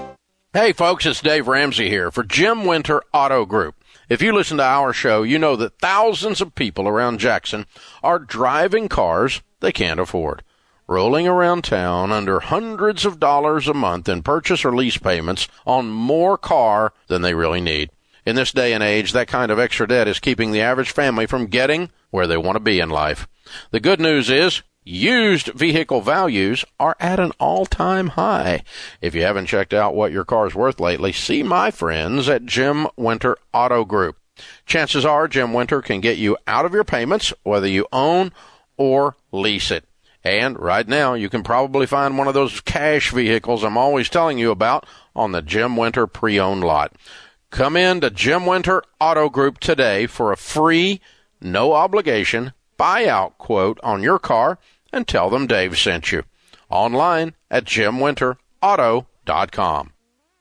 Hey folks, it's Dave Ramsey here for Jim Winter Auto Group. If you listen to our show, you know that thousands of people around Jackson are driving cars they can't afford, rolling around town under hundreds of dollars a month in purchase or lease payments on more car than they really need. In this day and age, that kind of extra debt is keeping the average family from getting where they want to be in life. The good news is, used vehicle values are at an all-time high. If you haven't checked out what your car's worth lately, see my friends at Jim Winter Auto Group. Chances are Jim Winter can get you out of your payments, whether you own or lease it. And right now, you can probably find one of those cash vehicles I'm always telling you about on the Jim Winter pre-owned lot. Come in to Jim Winter Auto Group today for a free, no-obligation buyout quote on your car and tell them Dave sent you. Online at jim winter auto dot com.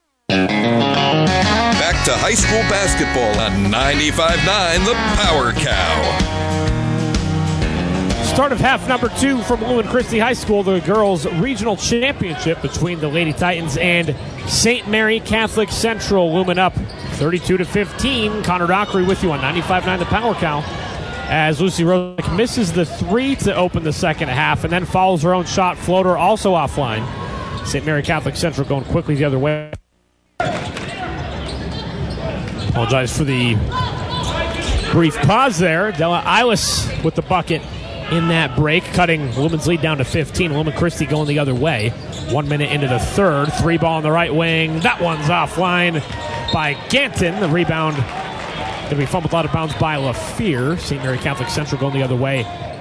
Back to high school basketball on ninety-five point nine The Power Cow. Start of half number two from Lumen Christi High School, the girls' regional championship between the Lady Titans and Saint Mary Catholic Central. Lumen up thirty-two to fifteen. Connor Dockery with you on ninety-five point nine The Power Cow. As Lucy Rozek misses the three to open the second half and then follows her own shot floater also offline. Saint Mary Catholic Central going quickly the other way. Apologize for the Brief pause there. Della Eilis with the bucket in that break, cutting Lumen's lead down to fifteen. Lumen Christi going the other way. One minute into the third. Three ball on the right wing. That one's offline by Ganton. The rebound going to be fumbled out of bounds by LaFear. Saint Mary Catholic Central going the other way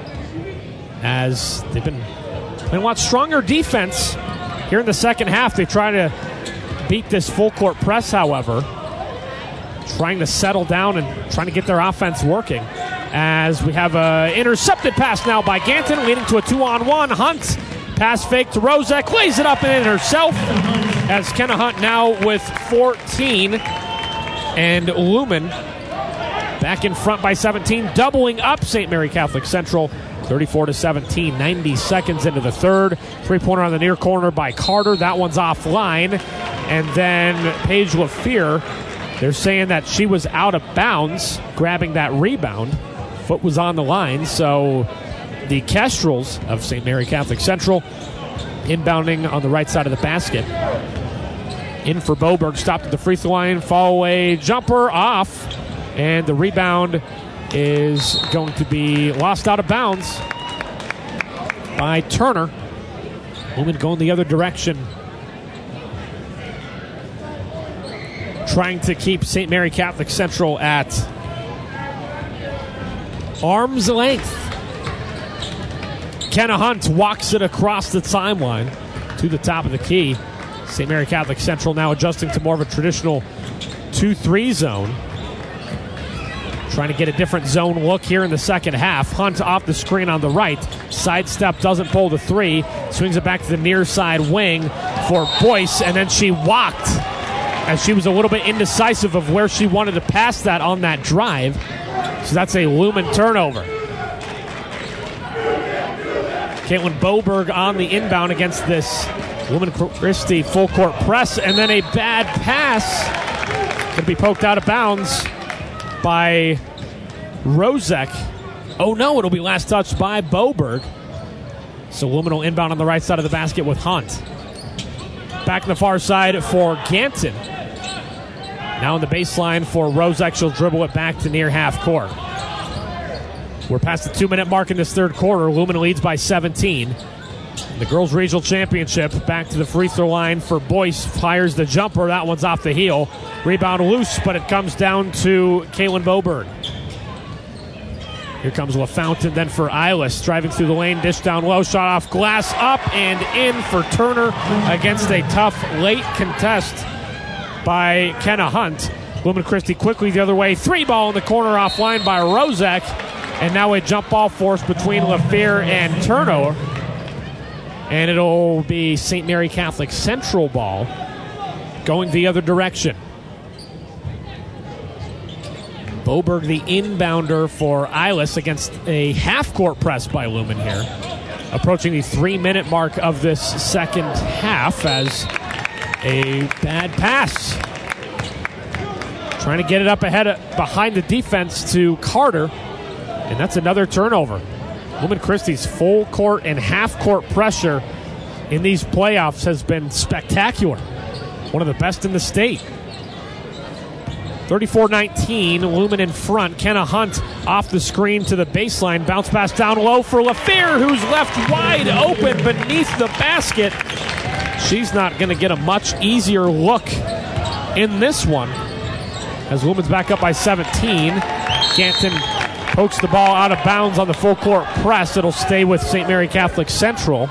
as they've been playing a lot stronger defense here in the second half. They try to beat this full court press, however, trying to settle down and trying to get their offense working. As we have an intercepted pass now by Ganton, leading to a two-on-one. Hunt, pass fake to Rozek, lays it up and in herself. As Kenna Hunt now with fourteen, and Lumen back in front by seventeen, doubling up Saint Mary Catholic Central, thirty-four to seventeen. ninety seconds into the third. Three-pointer on the near corner by Carter. That one's offline. And then Paige LaFear, they're saying that she was out of bounds, grabbing that rebound. Foot was on the line, so the Kestrels of Saint Mary Catholic Central inbounding on the right side of the basket. In for Boberg, stopped at the free throw line, fall away, jumper off, and the rebound is going to be lost out of bounds by Turner. Lumen going the other direction, trying to keep Saint Mary Catholic Central at arm's length. Kenna Hunt walks it across the timeline to the top of the key. Saint Mary Catholic Central now adjusting to more of a traditional two three zone. Trying to get a different zone look here in the second half. Hunt off the screen on the right. Sidestep, doesn't pull the three. Swings it back to the near side wing for Boyce, and then she walked as she was a little bit indecisive of where she wanted to pass that on that drive. So that's a Lumen turnover. Caitlin Boberg on the inbound against this Lumen Christi full court press, and then a bad pass going to be poked out of bounds by Rozek. Oh no, it'll be last touched by Boberg. So Lumen will inbound on the right side of the basket with Hunt. Back on the far side for Ganton. Now on the baseline for Rozek, she'll dribble it back to near half court. We're past the two-minute mark in this third quarter. Lumen leads by seventeen. The girls' regional championship, back to the free throw line for Boyce. Fires the jumper. That one's off the heel. Rebound loose, but it comes down to Caitlin Boberg. Here comes LaFountain, then for Eilis. Driving through the lane, dish down low, shot off glass, up and in for Turner against a tough late contest by Kenna Hunt. Lumen Christi quickly the other way. Three ball in the corner offline by Rozek. And now a jump ball force between LaFear and Turner. And it'll be Saint Mary Catholic Central ball going the other direction. Boberg, the inbounder for Eilis, against a half-court press by Lumen here. Approaching the three-minute mark of this second half as a bad pass. Trying to get it up ahead of, behind the defense to Carter. And that's another turnover. Lumen Christi's full court and half court pressure in these playoffs has been spectacular. One of the best in the state. thirty-four nineteen, Lumen in front. Kenna Hunt off the screen to the baseline. Bounce pass down low for LaFear, who's left wide open beneath the basket. She's not going to get a much easier look in this one. As Lumen's back up by seventeen. Ganton pokes the ball out of bounds on the full court press. It'll stay with Saint Mary Catholic Central.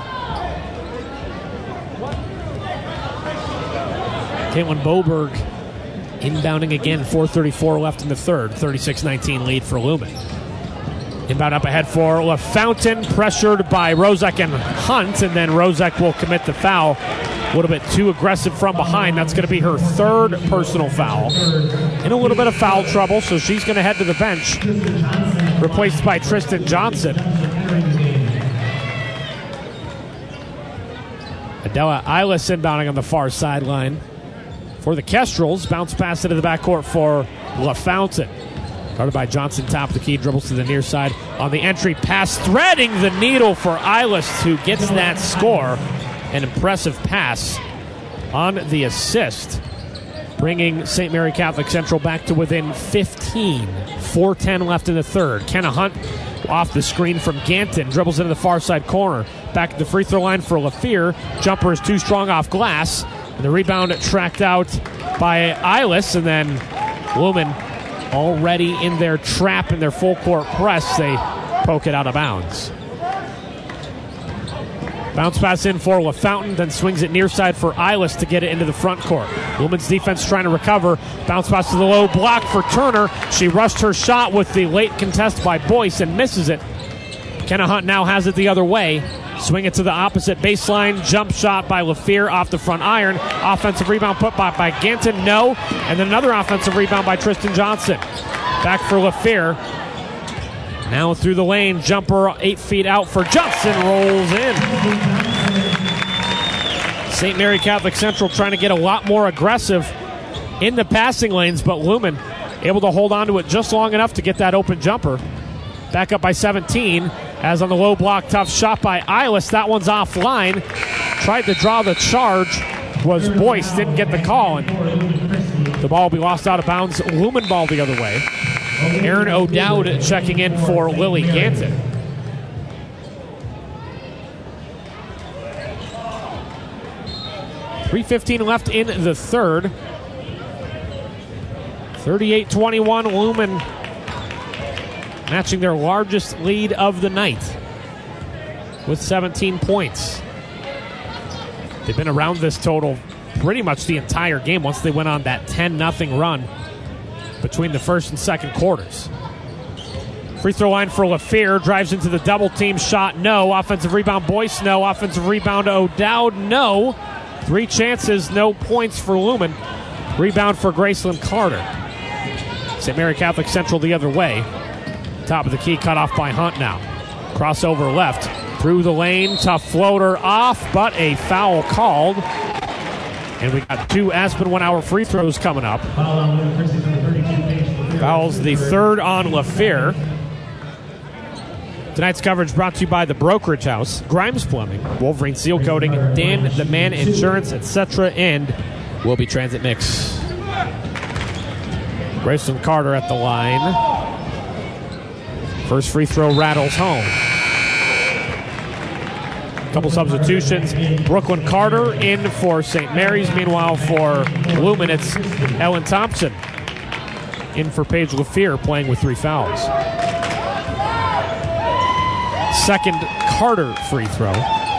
Caitlin Boberg inbounding again. four thirty-four left in the third. thirty-six nineteen lead for Lumen. Inbound up ahead for LaFountain. Pressured by Rozek and Hunt. And then Rozek will commit the foul. A little bit too aggressive from behind. That's going to be her third personal foul. In a little bit of foul trouble, so she's going to head to the bench. Replaced by Tristan Johnson. Adela Eilis inbounding on the far sideline for the Kestrels. Bounce pass into the backcourt for LaFountain. Guarded by Johnson, top of the key, dribbles to the near side on the entry pass, threading the needle for Eilis, who gets that score. An impressive pass on the assist. bringing Saint Mary Catholic Central back to within fifteen. four ten left in the third. Kenna Hunt off the screen from Ganton. Dribbles into the far side corner. Back at the free throw line for LaFleur. Jumper is too strong off glass. And the rebound tracked out by Eilis. And then Lumen already in their trap, in their full court press. They poke it out of bounds. Bounce pass in for LaFountain, then swings it near side for Eilis to get it into the front court. Lumen's defense trying to recover. Bounce pass to the low block for Turner. She rushed her shot with the late contest by Boyce and misses it. Kenna Hunt now has it the other way. Swing it to the opposite baseline. Jump shot by LaFleur off the front iron. Offensive rebound put by, by Ganton. No. And then another offensive rebound by Tristan Johnson. Back for LaFleur. Now through the lane, jumper eight feet out for Johnson, rolls in. Saint Mary Catholic Central trying to get a lot more aggressive in the passing lanes, but Lumen able to hold on to it just long enough to get that open jumper. Back up by seventeen, as on the low block, tough shot by Eilis. That one's offline. Tried to draw the charge, was Boyce, didn't get the call, and the ball will be lost out of bounds. Lumen ball the other way. Aaron O'Dowd checking in for Lily Ganton. three fifteen left in the third. thirty-eight twenty-one, Lumen matching their largest lead of the night with seventeen points. They've been around this total pretty much the entire game once they went on that ten nothing run between the first and second quarters. Free throw line for LaFleur. Drives into the double team. Shot, no. Offensive rebound, Boyce, no. Offensive rebound, O'Dowd, no. Three chances, no points for Lumen. Rebound for Graceland Carter. Saint Mary Catholic Central the other way. Top of the key, cut off by Hunt now. Crossover left. Through the lane. Tough floater off, but a foul called. And we got two Aspen one-hour free throws coming up. Fouls the third on LaFleur. Tonight's coverage brought to you by the Brokerage House, Grimes Plumbing, Wolverine Seal Coating, Dan the Man Insurance, et cetera, and Will Be Transit Mix. Graceland Carter at the line. First free throw rattles home. Couple substitutions. Brooklyn Carter in for Saint Mary's. Meanwhile, for Lumen, it's Ellen Thompson in for Paige LaFleur, playing with three fouls. Second Carter free throw.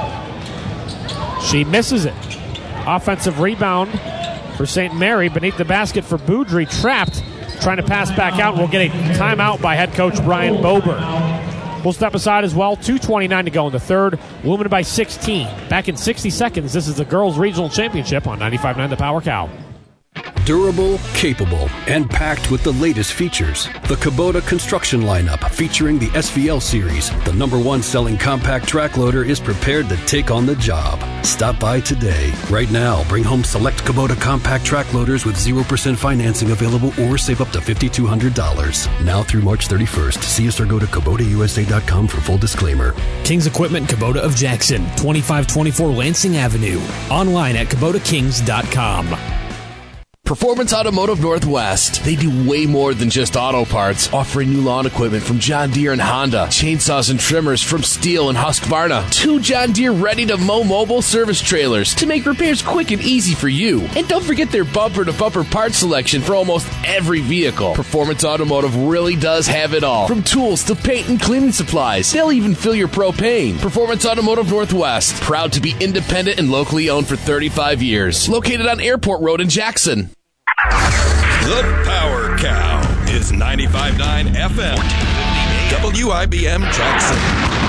She misses it. Offensive rebound for Saint Mary beneath the basket for Boudry. Trapped, trying to pass back out. We'll get a timeout by head coach Brian Bober. We'll step aside as well. two twenty-nine to go in the third. Lumen by sixteen. Back in sixty seconds, this is the Girls Regional Championship on ninety-five point nine The Power Cow. Durable, capable, and packed with the latest features. The Kubota construction lineup, featuring the S V L series, the number one selling compact track loader, is prepared to take on the job. Stop by today. Right now, bring home select Kubota compact track loaders with zero percent financing available, or save up to five thousand two hundred dollars. Now through March thirty-first. See us or go to Kubota U S A dot com for full disclaimer. Kings Equipment Kubota of Jackson, twenty-five twenty-four Lansing Avenue. Online at Kubota Kings dot com. Performance Automotive Northwest. They do way more than just auto parts, offering new lawn equipment from John Deere and Honda, chainsaws and trimmers from Steel and Husqvarna, two John Deere ready-to-mow mobile service trailers to make repairs quick and easy for you. And don't forget their bumper-to-bumper parts selection for almost every vehicle. Performance Automotive really does have it all, from tools to paint and cleaning supplies. They'll even fill your propane. Performance Automotive Northwest, proud to be independent and locally owned for thirty-five years. Located on Airport Road in Jackson. The Power Cow is ninety-five point nine F M, W I B M Jackson.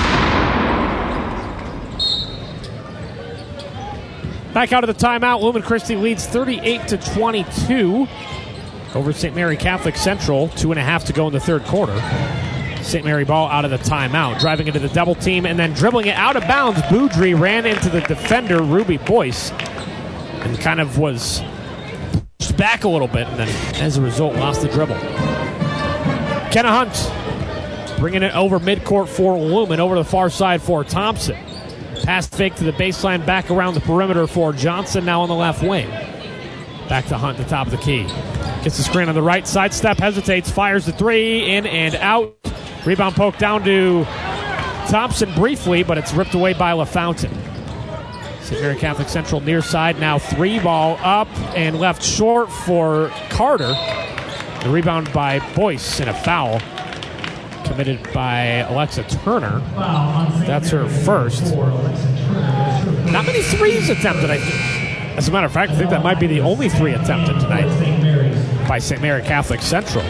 Back out of the timeout, Lumen Christi leads thirty-eight to twenty-two over Saint Mary Catholic Central. Two and a half to go in the third quarter. Saint Mary ball out of the timeout, driving into the double team and then dribbling it out of bounds. Boudry ran into the defender, Ruby Boyce, and kind of was back a little bit, and then as a result lost the dribble. Kenna Hunt bringing it over midcourt for Lumen, over to the far side for Thompson. Pass fake to the baseline, back around the perimeter for Johnson, now on the left wing. Back to Hunt at the top of the key. Gets the screen on the right side. Step hesitates. Fires the three. In and out. Rebound poke down to Thompson briefly, but it's ripped away by LaFountain. Saint Mary Catholic Central near side. Now three ball up and left short for Carter. The rebound by Boyce and a foul committed by Alexa Turner. That's her first. Not many threes attempted, I think. As a matter of fact, I think that might be the only three attempted tonight by Saint Mary Catholic Central.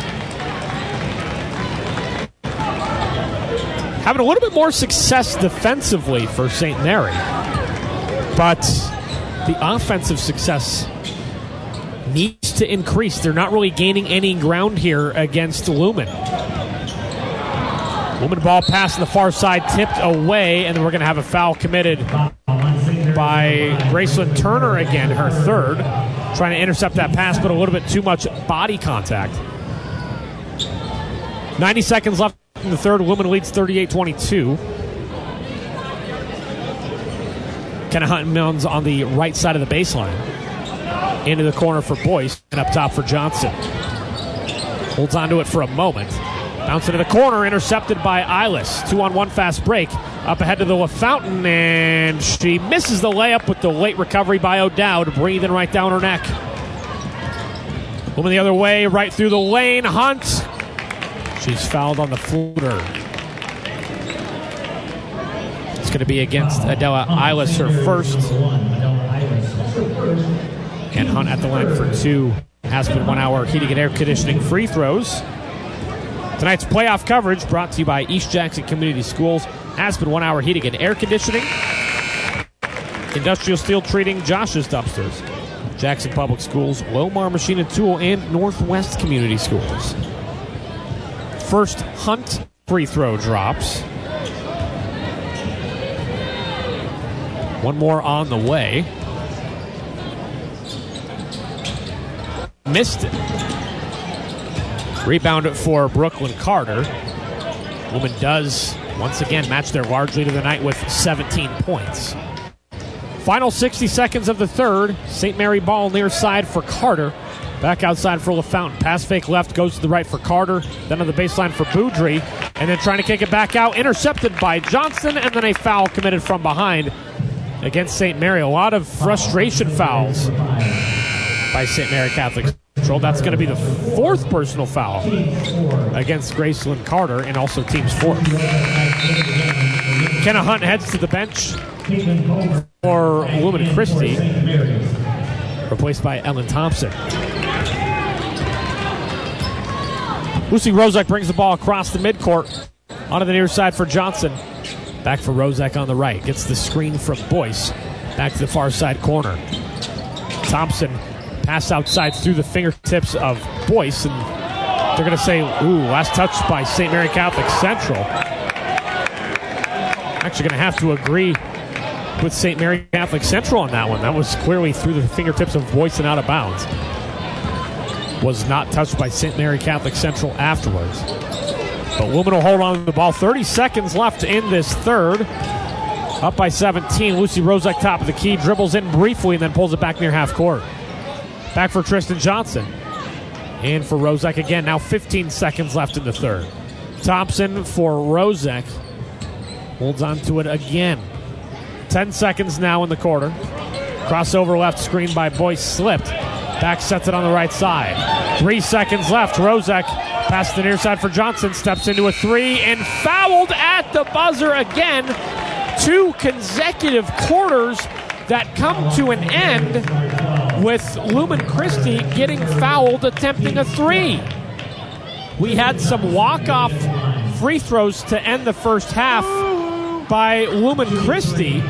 Having a little bit more success defensively for Saint Mary, but the offensive success needs to increase. They're not really gaining any ground here against Lumen. Lumen ball pass on the far side, tipped away, and then we're going to have a foul committed by Graceland Turner again, her third. Trying to intercept that pass, but a little bit too much body contact. ninety seconds left in the third. Lumen leads thirty-eight twenty-two. Kenna Hunt-Mills on the right side of the baseline. Into the corner for Boyce, and up top for Johnson. Holds on to it for a moment. Bounce into the corner, intercepted by Eilis. Two on one fast break. Up ahead to the LaFountain, and she misses the layup with the late recovery by O'Dowd, breathing right down her neck. Moving the other way, right through the lane. Hunt. She's fouled on the floater. It's going to be against Adela Eilis, her first. And Hunt at the line for two. Aspen one hour heating and air conditioning free throws. Tonight's playoff coverage brought to you by East Jackson Community Schools. Aspen one hour heating and air conditioning. Industrial Steel Treating, Josh's Dumpsters. Jackson Public Schools, Lomar Machine and Tool, and Northwest Community Schools. First Hunt free throw drops. One more on the way. Missed it. Rebound for Brooklyn Carter. Lumen does once again match their large lead of the night with seventeen points. Final sixty seconds of the third. Saint Mary ball near side for Carter. Back outside for LaFountain. Pass fake left, goes to the right for Carter. Then on the baseline for Boudry. And then trying to kick it back out. Intercepted by Johnson, and then a foul committed from behind against Saint Mary. A lot of frustration fouls by Saint Mary Catholic Central. That's going to be the fourth personal foul against Graceland Carter, and also team's fourth. Kenna Hunt heads to the bench for Lumen Christi, replaced by Ellen Thompson. Lucy Rozek brings the ball across the midcourt onto the near side for Johnson. Back for Rozek on the right. Gets the screen from Boyce. Back to the far side corner. Thompson pass outside through the fingertips of Boyce, and they're going to say, ooh, last touch by Saint Mary Catholic Central. Actually going to have to agree with Saint Mary Catholic Central on that one. That was clearly through the fingertips of Boyce and out of bounds. Was not touched by Saint Mary Catholic Central afterwards. But Lumen will hold on to the ball. thirty seconds left in this third. Up by seventeen. Lucy Rozek, top of the key, dribbles in briefly and then pulls it back near half court. Back for Tristan Johnson. And for Rozek again. Now fifteen seconds left in the third. Thompson for Rozek. Holds on to it again. ten seconds now in the quarter. Crossover left, screen by Boyce, slipped. Back sets it on the right side. Three seconds left. Rozek past the near side for Johnson. Steps into a three and fouled at the buzzer again. Two consecutive quarters that come to an end with Lumen Christi getting fouled attempting a three. We had some walk-off free throws to end the first half by Lumen Christi.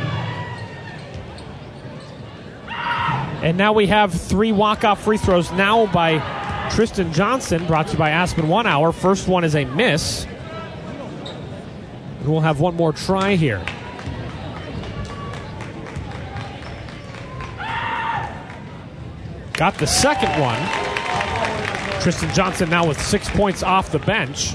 And now we have three walk-off free throws now by Tristan Johnson, brought to you by Aspen One Hour. First one is a miss. And we'll have one more try here. Got the second one. Tristan Johnson now with six points off the bench.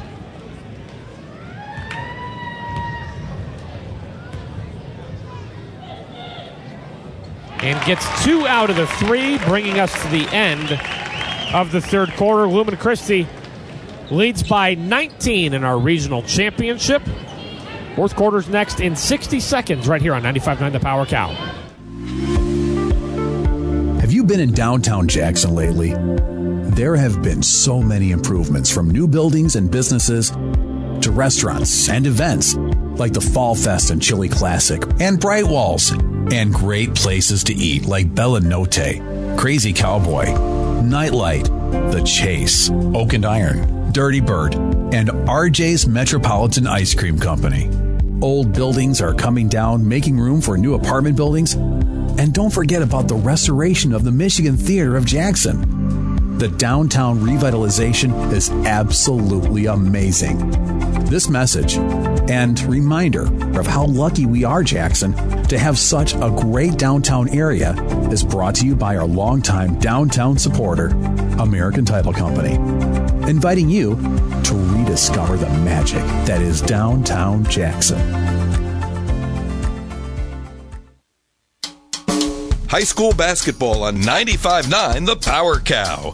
and gets two out of the three, bringing us to the end of the third quarter. Lumen Christi leads by nineteen in our regional championship. Fourth quarter's next in sixty seconds right here on ninety-five point nine The Power Cow. Have you been in downtown Jackson lately? There have been so many improvements, from new buildings and businesses to restaurants and events like the Fall Fest and Chili Classic and Bright Walls, and great places to eat like Bella Notte, Crazy Cowboy, Nightlight, The Chase, Oak and Iron, Dirty Bird, and R J's Metropolitan Ice Cream Company. Old buildings are coming down, making room for new apartment buildings. And don't forget about the restoration of the Michigan Theater of Jackson. The downtown revitalization is absolutely amazing. This message and reminder of how lucky we are, Jackson, to have such a great downtown area is brought to you by our longtime downtown supporter, American Title Company, inviting you to rediscover the magic that is downtown Jackson. High school basketball on ninety-five point nine The Power Cow.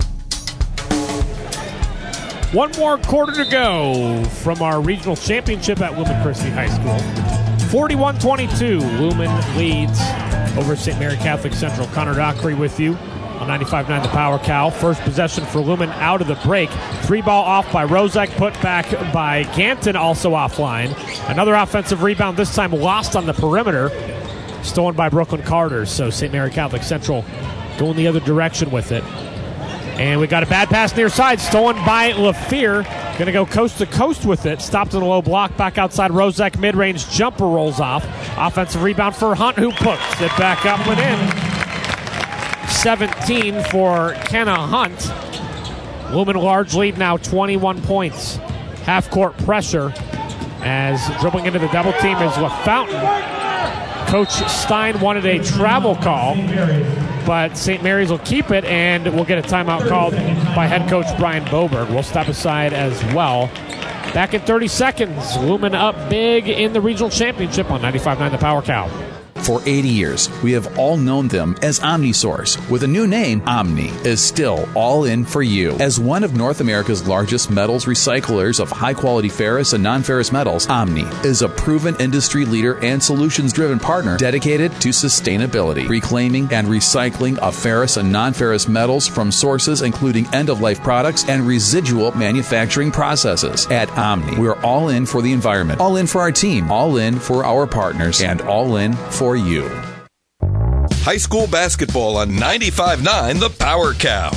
One more quarter to go from our regional championship at Lumen Christi High School. forty-one twenty-two, Lumen leads over Saint Mary Catholic Central. Connor Dockery with you on ninety-five point nine The Power Cow. First possession for Lumen out of the break. Three ball off by Rozek, put back by Ganton, also offline. Another offensive rebound, this time lost on the perimeter. Stolen by Brooklyn Carter, so Saint Mary Catholic Central going the other direction with it. And we got a bad pass near side, stolen by LaFear. Going to go coast to coast with it. Stopped in the low block, back outside Rozek. Mid-range jumper rolls off. Offensive rebound for Hunt, who puts it back up within. seventeen for Kenna Hunt. Lumen large lead now, twenty-one points. Half-court pressure as dribbling into the double team is LaFountain. Coach Stein wanted a travel call, but Saint Mary's will keep it, and we'll get a timeout called by head coach Brian Boberg. We'll step aside as well. Back in thirty seconds, Lumen up big in the regional championship on ninety-five point nine The Power Cow. For eighty years, we have all known them as OmniSource. With a new name, Omni is still all in for you. As one of North America's largest metals recyclers of high-quality ferrous and non-ferrous metals, Omni is a proven industry leader and solutions-driven partner dedicated to sustainability, reclaiming and recycling of ferrous and non-ferrous metals from sources including end-of-life products and residual manufacturing processes. At Omni, we're all in for the environment, all in for our team, all in for our partners, and all in for you. High school basketball on ninety-five point nine The Power Cow.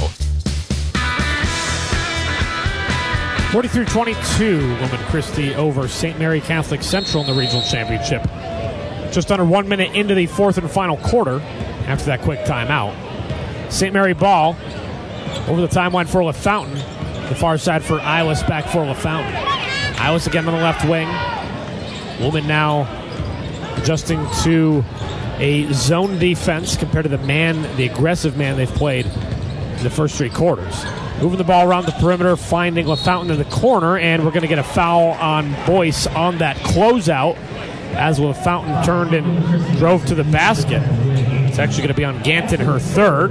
forty-three twenty-two, Lumen Christi over Saint Mary Catholic Central in the regional championship. Just under one minute into the fourth and final quarter after that quick timeout. Saint Mary ball over the timeline for LaFountain. The far side for Ilis, back for LaFountain. Ilis again on the left wing. Lumen now adjusting to a zone defense compared to the man, the aggressive man they've played in the first three quarters. Moving the ball around the perimeter, finding LaFountain in the corner, and we're going to get a foul on Boyce on that closeout as LaFountain turned and drove to the basket. It's actually going to be on Ganton, her third.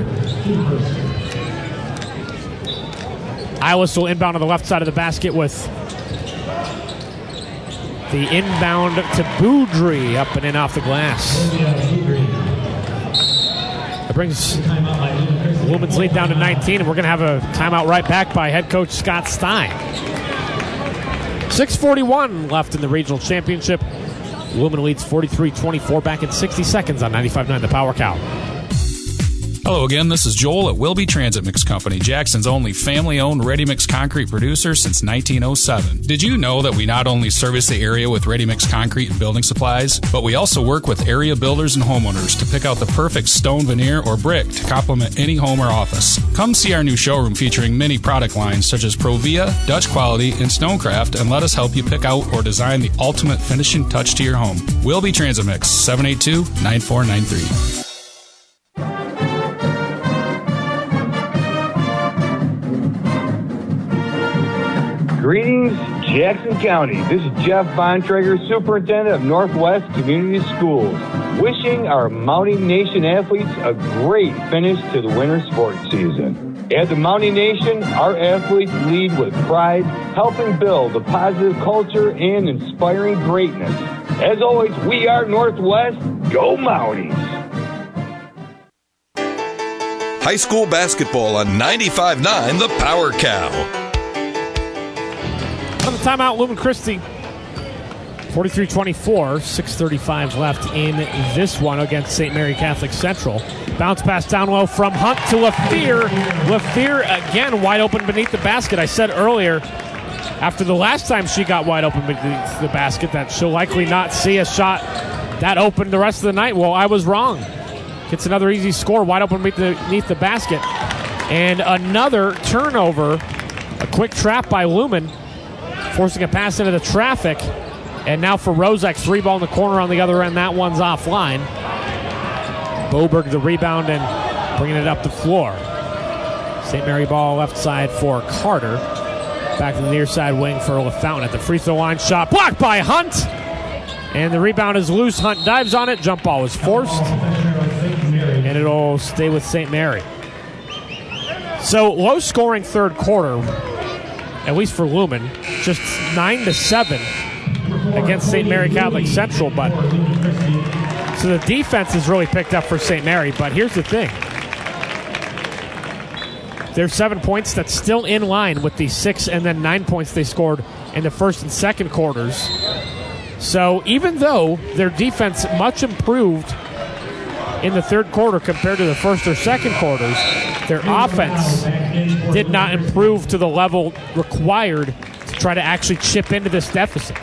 Ilis will inbound on the left side of the basket with the inbound to Boudry, up and in off the glass. That brings Lumen's lead down to nineteen, and we're going to have a timeout right back by head coach Scott Stein. six forty-one left in the regional championship. Lumen leads forty-three twenty-four, back in sixty seconds on ninety-five point nine The Power Cow. Hello again, this is Joel at Wilby Transit Mix Company, Jackson's only family-owned ready-mix concrete producer since nineteen oh seven. Did you know that we not only service the area with ready-mix concrete and building supplies, but we also work with area builders and homeowners to pick out the perfect stone, veneer, or brick to complement any home or office. Come see our new showroom featuring many product lines such as Provia, Dutch Quality, and Stonecraft, and let us help you pick out or design the ultimate finishing touch to your home. Wilby Transit Mix, seven eight two, nine four nine three. Greetings, Jackson County. This is Jeff Bontrager, Superintendent of Northwest Community Schools. Wishing our Mounting Nation athletes a great finish to the winter sports season. At the Mounting Nation, our athletes lead with pride, helping build a positive culture and inspiring greatness. As always, we are Northwest. Go Mounties! High school basketball on ninety-five point nine The Power Cow. On the timeout, Lumen Christi, forty-three twenty-four, six thirty-five left in this one against Saint Mary Catholic Central. Bounce pass down low from Hunt to LaFear. LaFear again wide open beneath the basket. I said earlier, after the last time she got wide open beneath the basket, that she'll likely not see a shot that open the rest of the night. Well, I was wrong. Gets another easy score, wide open beneath the, beneath the basket. And another turnover, a quick trap by Lumen, forcing a pass into the traffic. And now for Rozek, three ball in the corner on the other end. That one's offline. Boberg the rebound and bringing it up the floor. Saint Mary ball left side for Carter. Back to the near side wing for LaFountain at the free throw line. Shot blocked by Hunt. And the rebound is loose. Hunt dives on it. Jump ball is forced. And it'll stay with Saint Mary. So low scoring third quarter, at least for Lumen. Just nine to seven against Saint Mary Catholic Central. But so the defense has really picked up for Saint Mary. But here's the thing. There's seven points that's still in line with the six and then nine points they scored in the first and second quarters. So even though their defense much improved in the third quarter compared to the first or second quarters, their offense did not improve to the level required to try to actually chip into this deficit.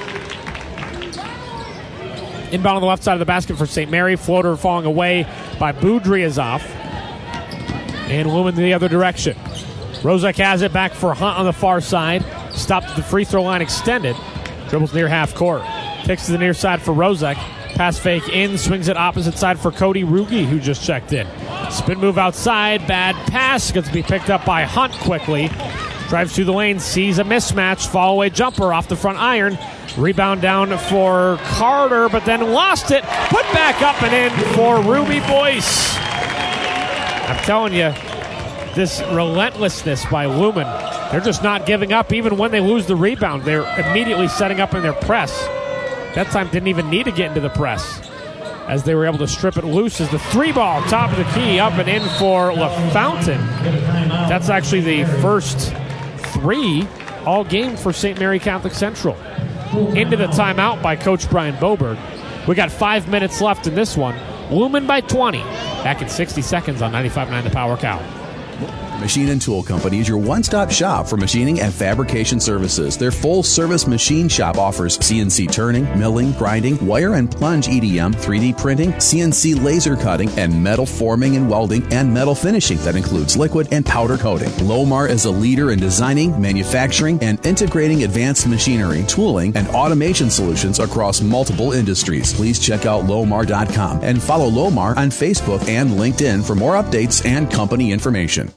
Inbound on the left side of the basket for Saint Mary. Floater falling away by Boudry is off. And Lumen the other direction. Rozek has it back for Hunt on the far side. Stopped at the free throw line extended. Dribbles near half court. Kicks to the near side for Rozek. Pass fake in. Swings it opposite side for Cody Ruge, who just checked in. Spin move outside. Bad pass. Gets to be picked up by Hunt quickly. Drives through the lane. Sees a mismatch. Fall away jumper off the front iron. Rebound down for Carter, but then lost it. Put back up and in for Ruby Boyce. I'm telling you, this relentlessness by Lumen, they're just not giving up even when they lose the rebound. They're immediately setting up in their press. That time didn't even need to get into the press as they were able to strip it loose as the three ball, top of the key, up and in for LaFountain. That's actually the first three all game for Saint Mary Catholic Central. Into the timeout by Coach Brian Boberg. We got five minutes left in this one. Lumen by twenty. Back in sixty seconds on ninety-five point nine The Power Cow. Machine and Tool Company is your one-stop shop for machining and fabrication services. Their full-service machine shop offers C N C turning, milling, grinding, wire and plunge E D M, three D printing, C N C laser cutting, and metal forming and welding, and metal finishing that includes liquid and powder coating. Lomar is a leader in designing, manufacturing, and integrating advanced machinery, tooling, and automation solutions across multiple industries. Please check out Lomar dot com and follow Lomar on Facebook and LinkedIn for more updates and company information.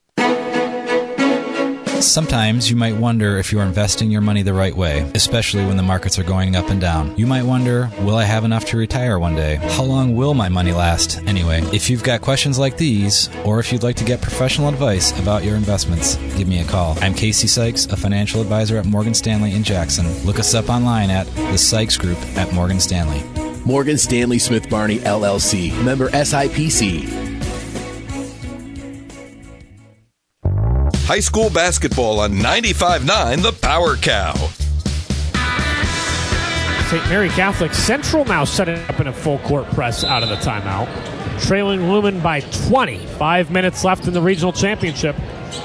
Sometimes you might wonder if you're investing your money the right way, especially when the markets are going up and down. You might wonder, will I have enough to retire one day? How long will my money last? Anyway, if you've got questions like these, or if you'd like to get professional advice about your investments, give me a call. I'm Casey Sykes, a financial advisor at Morgan Stanley in Jackson. Look us up online at the Sykes Group at Morgan Stanley. Morgan Stanley Smith Barney, L L C. Member S I P C. High school basketball on ninety-five point nine The Power Cow. Saint Mary Catholic Central now setting up in a full court press out of the timeout. Trailing Lumen by twenty. Five minutes left in the regional championship.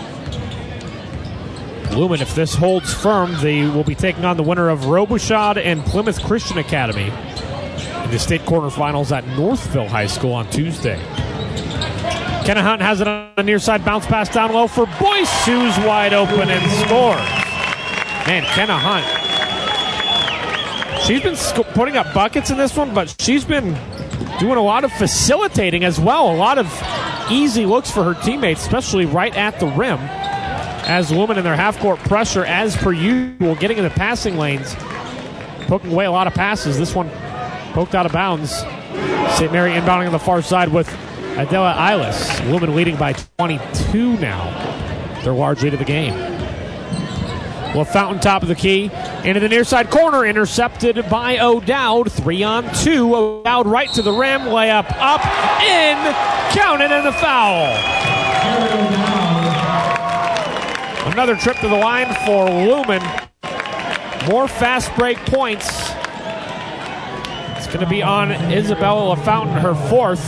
Lumen, if this holds firm, they will be taking on the winner of Robichaud and Plymouth Christian Academy in the state quarterfinals at Northville High School on Tuesday. Kenna Hunt has it on the near side. Bounce pass down low for Boyce, who's wide open and scores. Man, Kenna Hunt. She's been sc- putting up buckets in this one, but she's been doing a lot of facilitating as well. A lot of easy looks for her teammates, especially right at the rim. As Lumen in their half-court pressure, as per usual, getting in the passing lanes, poking away a lot of passes. This one poked out of bounds Saint Mary inbounding on the far side with Adela Eilis. Lumen leading by twenty-two now. Their large lead of the game. Well, Fountain top of the key. Into the near side corner. Intercepted by O'Dowd. Three on two. O'Dowd right to the rim. Layup up. In. Counted and a foul. Another trip to the line for Lumen. More fast break points. It's going to be on Isabella LaFountain, her fourth.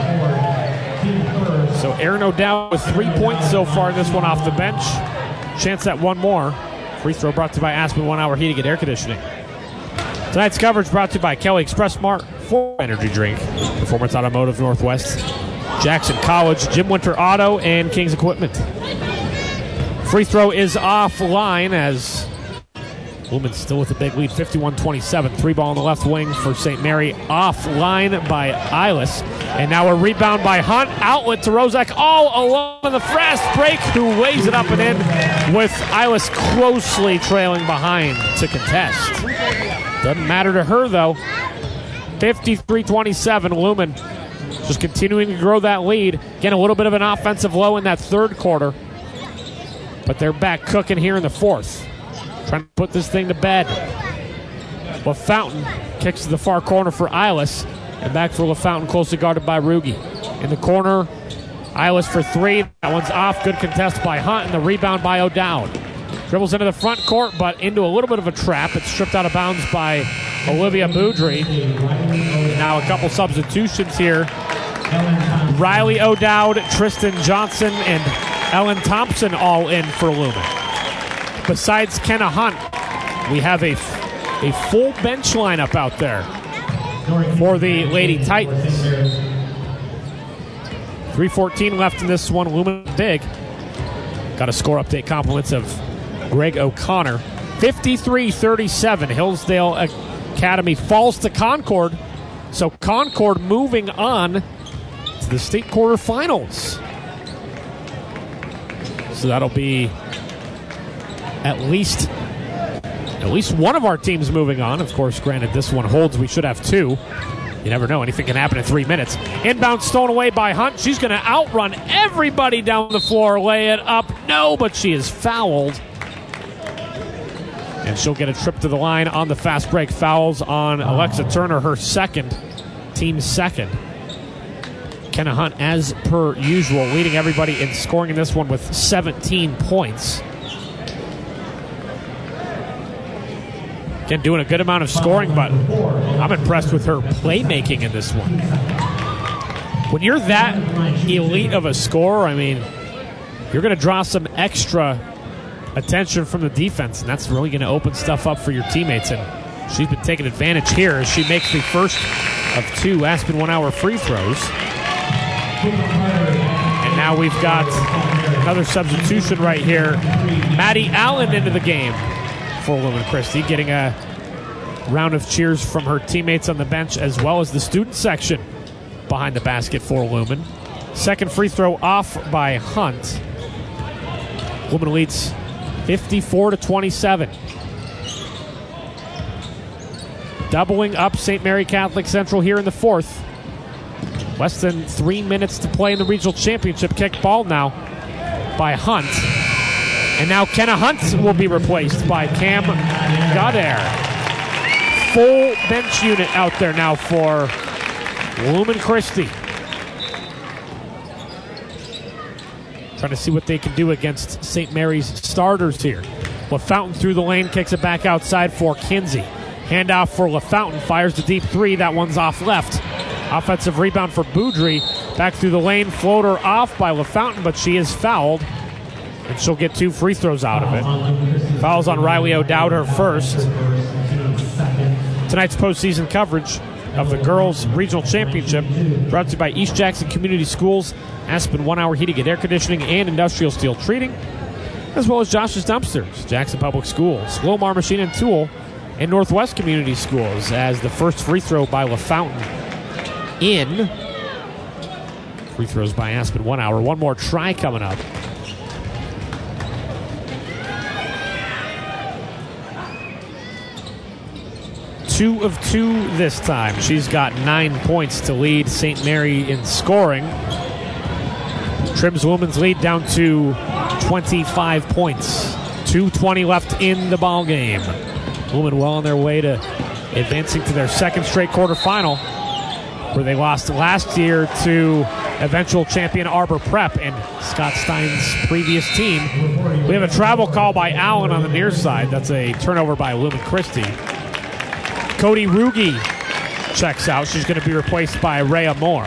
So Aaron O'Dowd with three points so far in this one off the bench. Chance at one more. Free throw brought to you by Aspen One Hour Heating and Air Conditioning. Tonight's coverage brought to you by Kelly Express Mart for Energy Drink, Performance Automotive Northwest, Jackson College, Jim Winter Auto, and King's Equipment. Free throw is offline as Lumen still with a big lead, fifty-one twenty-seven. Three ball on the left wing for Saint Mary, offline by Eilis. And now a rebound by Hunt, outlet to Rozek, all alone on the fast break, who lays it up and in with Eilis closely trailing behind to contest. Doesn't matter to her, though. fifty-three twenty-seven, Lumen just continuing to grow that lead. Again, a little bit of an offensive low in that third quarter, but they're back cooking here in the fourth. Trying to put this thing to bed. LaFountain kicks to the far corner for Eilis. And back for LaFountain, closely guarded by Ruge. In the corner, Eilis for three. That one's off. Good contest by Hunt, and the rebound by O'Dowd. Dribbles into the front court, but into a little bit of a trap. It's stripped out of bounds by Olivia Boudry. Now a couple substitutions here. Riley O'Dowd, Tristan Johnson, and Ellen Thompson all in for Lumen. Besides Kenna Hunt, we have a, a full bench lineup out there for the Lady Titans. three fourteen left in this one. Lumen big. Got a score update compliments of Greg O'Connor. fifty-three thirty-seven. Hillsdale Academy falls to Concord. So Concord moving on to the state quarterfinals. So that'll be at least at least one of our teams moving on. Of course, granted, this one holds. We should have two. You never know. Anything can happen in three minutes. Inbound stolen away by Hunt. She's going to outrun everybody down the floor. Lay it up. No, but she is fouled. And she'll get a trip to the line on the fast break. Fouls on Alexa Turner, her second, team second. Kenna Hunt, as per usual, leading everybody in scoring in this one with seventeen points. Again, doing a good amount of scoring, but I'm impressed with her playmaking in this one. When you're that elite of a scorer, I mean, you're going to draw some extra attention from the defense, and that's really going to open stuff up for your teammates. And she's been taking advantage here as she makes the first of two Aspen One Hour free throws. And now we've got another substitution right here. Maddie Allen into the game for Lumen Christi, getting a round of cheers from her teammates on the bench as well as the student section behind the basket for Lumen. Second free throw off by Hunt. Lumen leads fifty-four to twenty-seven. Doubling up Saint Mary Catholic Central here in the fourth. Less than three minutes to play in the regional championship. Kick ball now by Hunt. And now Kenna Hunt will be replaced by Cam Goddard. Full bench unit out there now for Lumen Christi. Trying to see what they can do against Saint Mary's starters here. LaFountain through the lane, kicks it back outside for Kinsey. Handoff for LaFountain, fires the deep three. That one's off left. Offensive rebound for Boudry. Back through the lane, floater off by LaFountain, but she is fouled. And she'll get two free throws out of it. Fouls on Riley O'Dowd, her first. Tonight's postseason coverage of the Girls Regional Championship brought to you by East Jackson Community Schools, Aspen One Hour Heating and Air Conditioning, and Industrial Steel Treating, as well as Josh's Dumpsters, Jackson Public Schools, Lomar Machine and Tool, and Northwest Community Schools, as the first free throw by LaFountain in. Free throws by Aspen One Hour. One more try coming up. two of two this time. She's got nine points to lead Saint Mary in scoring. Trim's women's lead down to twenty-five points. two twenty left in the ball game. Women well on their way to advancing to their second straight quarterfinal, where they lost last year to eventual champion Arbor Prep and Scott Stein's previous team. We have a travel call by Allen on the near side. That's a turnover by Lumen Christi. Cody Ruge checks out. She's going to be replaced by Rhea Moore.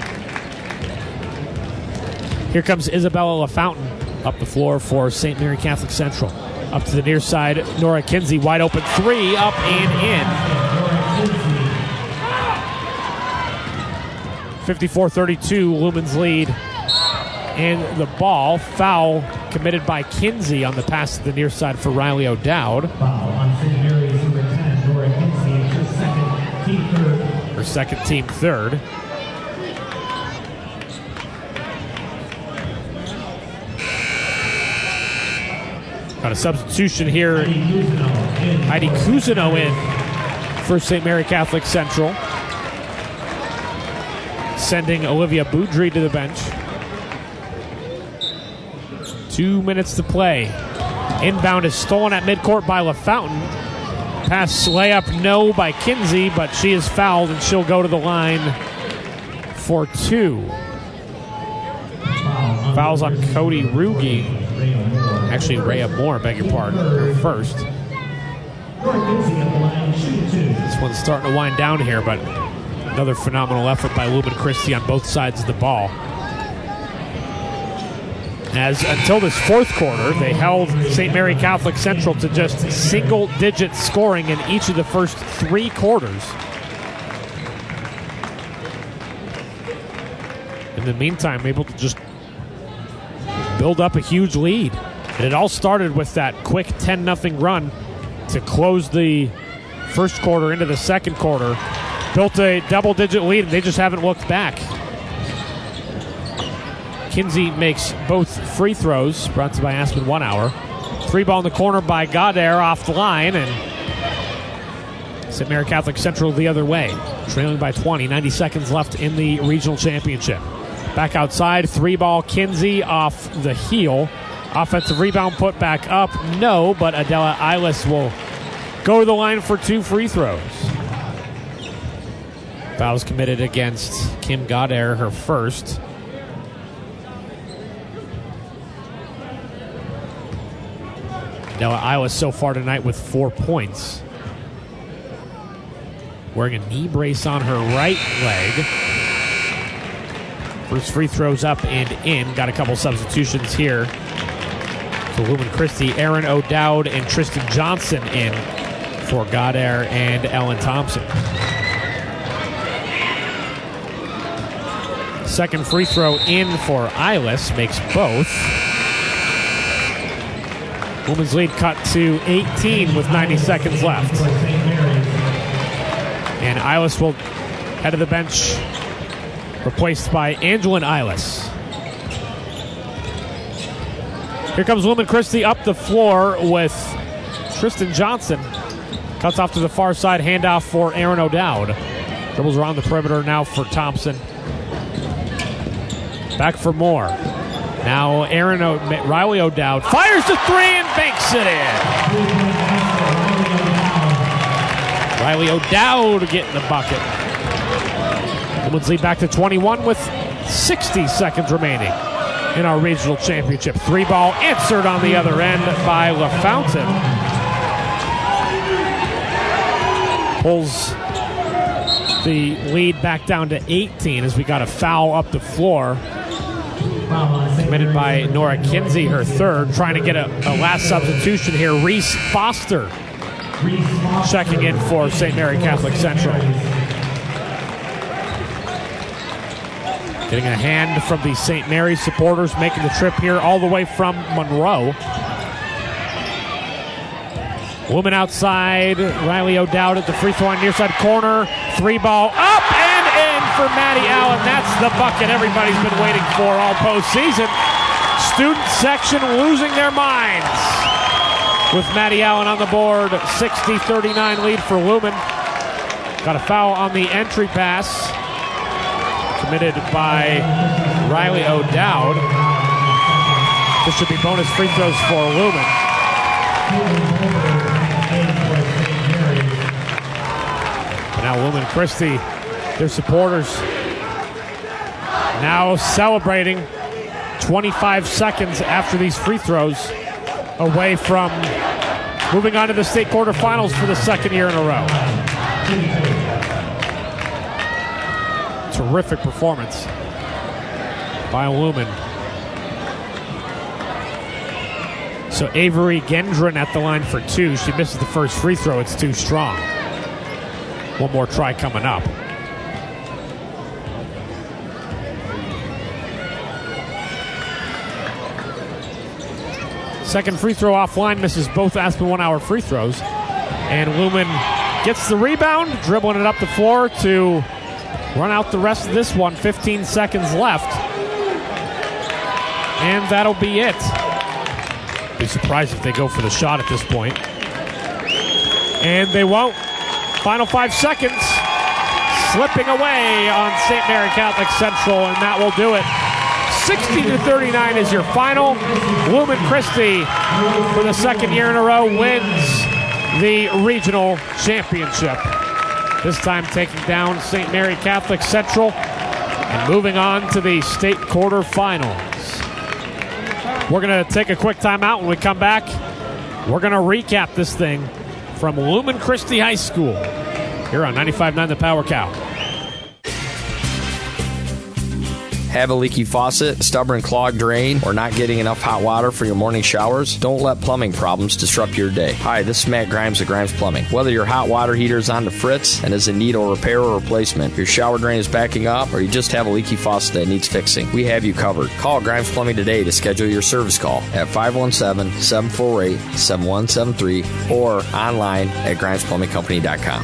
Here comes Isabella LaFountain up the floor for Saint Mary Catholic Central. Up to the near side, Nora Kinsey, wide open three, up and in. fifty-four thirty-two, Lumen's lead. And the ball, foul committed by Kinsey on the pass to the near side for Riley O'Dowd. Foul on Saint Mary's number ten, Nora Kinsey, her second, team third. Her second, team third. Got a substitution here. Heidi Cousineau in for Saint Mary Catholic Central, sending Olivia Boudry to the bench. Two minutes to play. Inbound is stolen at midcourt by LaFountain. Pass layup no by Kinsey, but she is fouled and she'll go to the line for two. Fouls on Cody Ruge. Actually, Rhea Moore, beg your pardon, first. This one's starting to wind down here, but another phenomenal effort by Lumen Christi on both sides of the ball. As until this fourth quarter, they held Saint Mary Catholic Central to just single-digit scoring in each of the first three quarters. In the meantime, able to just build up a huge lead. And it all started with that quick ten nothing run to close the first quarter into the second quarter. Built a double-digit lead, and they just haven't looked back. Kinsey makes both free throws, brought to you by Aspen One Hour. Three ball in the corner by Goddard off the line, and Saint Mary Catholic Central the other way, trailing by twenty, ninety seconds left in the regional championship. Back outside, three ball Kinsey off the heel. Offensive rebound put back up, no, but Adela Eilis will go to the line for two free throws. Fouls committed against Kim Goddard, her first. Adela Eilis so far tonight with four points. Wearing a knee brace on her right leg. First free throws up and in. Got a couple substitutions here. So Lumen Christi, Aaron O'Dowd and Tristan Johnson in for Goddard and Ellen Thompson. Second free throw in for Eilis, makes both. Women's lead cut to eighteen with ninety seconds left. And Eilis will head to the bench, replaced by Angelin Eilis. Here comes Lumen Christi up the floor with Tristan Johnson. Cuts off to the far side, handoff for Aaron O'Dowd. Dribbles around the perimeter now for Thompson. Back for Moore. Now Aaron o- Riley O'Dowd fires the three and banks it in. Riley O'Dowd getting the bucket. Women's lead back to twenty-one with sixty seconds remaining in our regional championship. Three ball answered on the other end by LaFountain. Pulls the lead back down to eighteen as we got a foul up the floor. Committed by Nora Kinsey, her third. Trying to get a, a last substitution here. Reese Foster checking in for Saint Mary Catholic Central. Getting a hand from the Saint Mary's supporters, making the trip here all the way from Monroe. Woman outside, Riley O'Dowd at the free throw line, near side corner. Three ball up and in for Maddie Allen. That's the bucket everybody's been waiting for all postseason. Student section losing their minds with Maddie Allen on the board. sixty thirty-nine lead for Lumen. Got a foul on the entry pass committed by Riley O'Dowd. This should be bonus free throws for Lumen. But now Lumen Christi, their supporters, now celebrating twenty-five seconds after these free throws away from moving on to the state quarterfinals for the second year in a row. Terrific performance by Lumen. So Avery Gendron at the line for two. She misses the first free throw. It's too strong. One more try coming up. Second free throw offline, misses both Aspen one-hour free throws. And Lumen gets the rebound, dribbling it up the floor to run out the rest of this one. fifteen seconds left. And that'll be it. Be surprised if they go for the shot at this point. And they won't. Final five seconds. Slipping away on Saint Mary Catholic Central, and that will do it. sixty to thirty-nine is your final. Lumen Christi, for the second year in a row, wins the regional championship. This time taking down Saint Mary Catholic Central and moving on to the state quarterfinals. We're going to take a quick timeout. When we come back, we're going to recap this thing from Lumen Christi High School here on ninety-five point nine The Power Cow. Have a leaky faucet, stubborn clogged drain, or not getting enough hot water for your morning showers? Don't let plumbing problems disrupt your day. Hi, this is Matt Grimes of Grimes Plumbing. Whether your hot water heater is on the fritz and is in need of repair or replacement, your shower drain is backing up, or you just have a leaky faucet that needs fixing, we have you covered. Call Grimes Plumbing today to schedule your service call at five one seven, seven four eight, seven one seven three or online at grimes plumbing company dot com.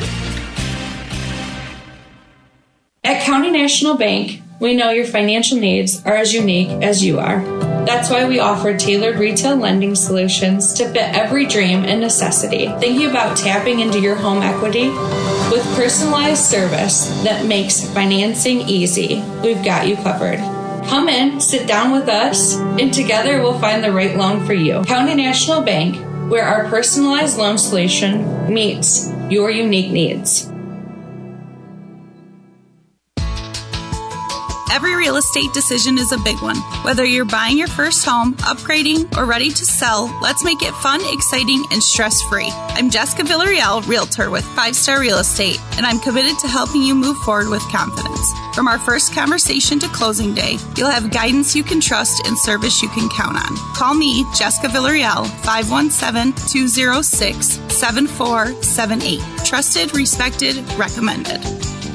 At County National Bank, we know your financial needs are as unique as you are. That's why we offer tailored retail lending solutions to fit every dream and necessity. Thinking about tapping into your home equity? With personalized service that makes financing easy, we've got you covered. Come in, sit down with us, and together we'll find the right loan for you. County National Bank, where our personalized loan solution meets your unique needs. Every real estate decision is a big one. Whether you're buying your first home, upgrading, or ready to sell, let's make it fun, exciting, and stress-free. I'm Jessica Villarreal, Realtor with Five Star Real Estate, and I'm committed to helping you move forward with confidence. From our first conversation to closing day, you'll have guidance you can trust and service you can count on. Call me, Jessica Villarreal, five one seven, two zero six, seven four seven eight. Trusted, respected, recommended.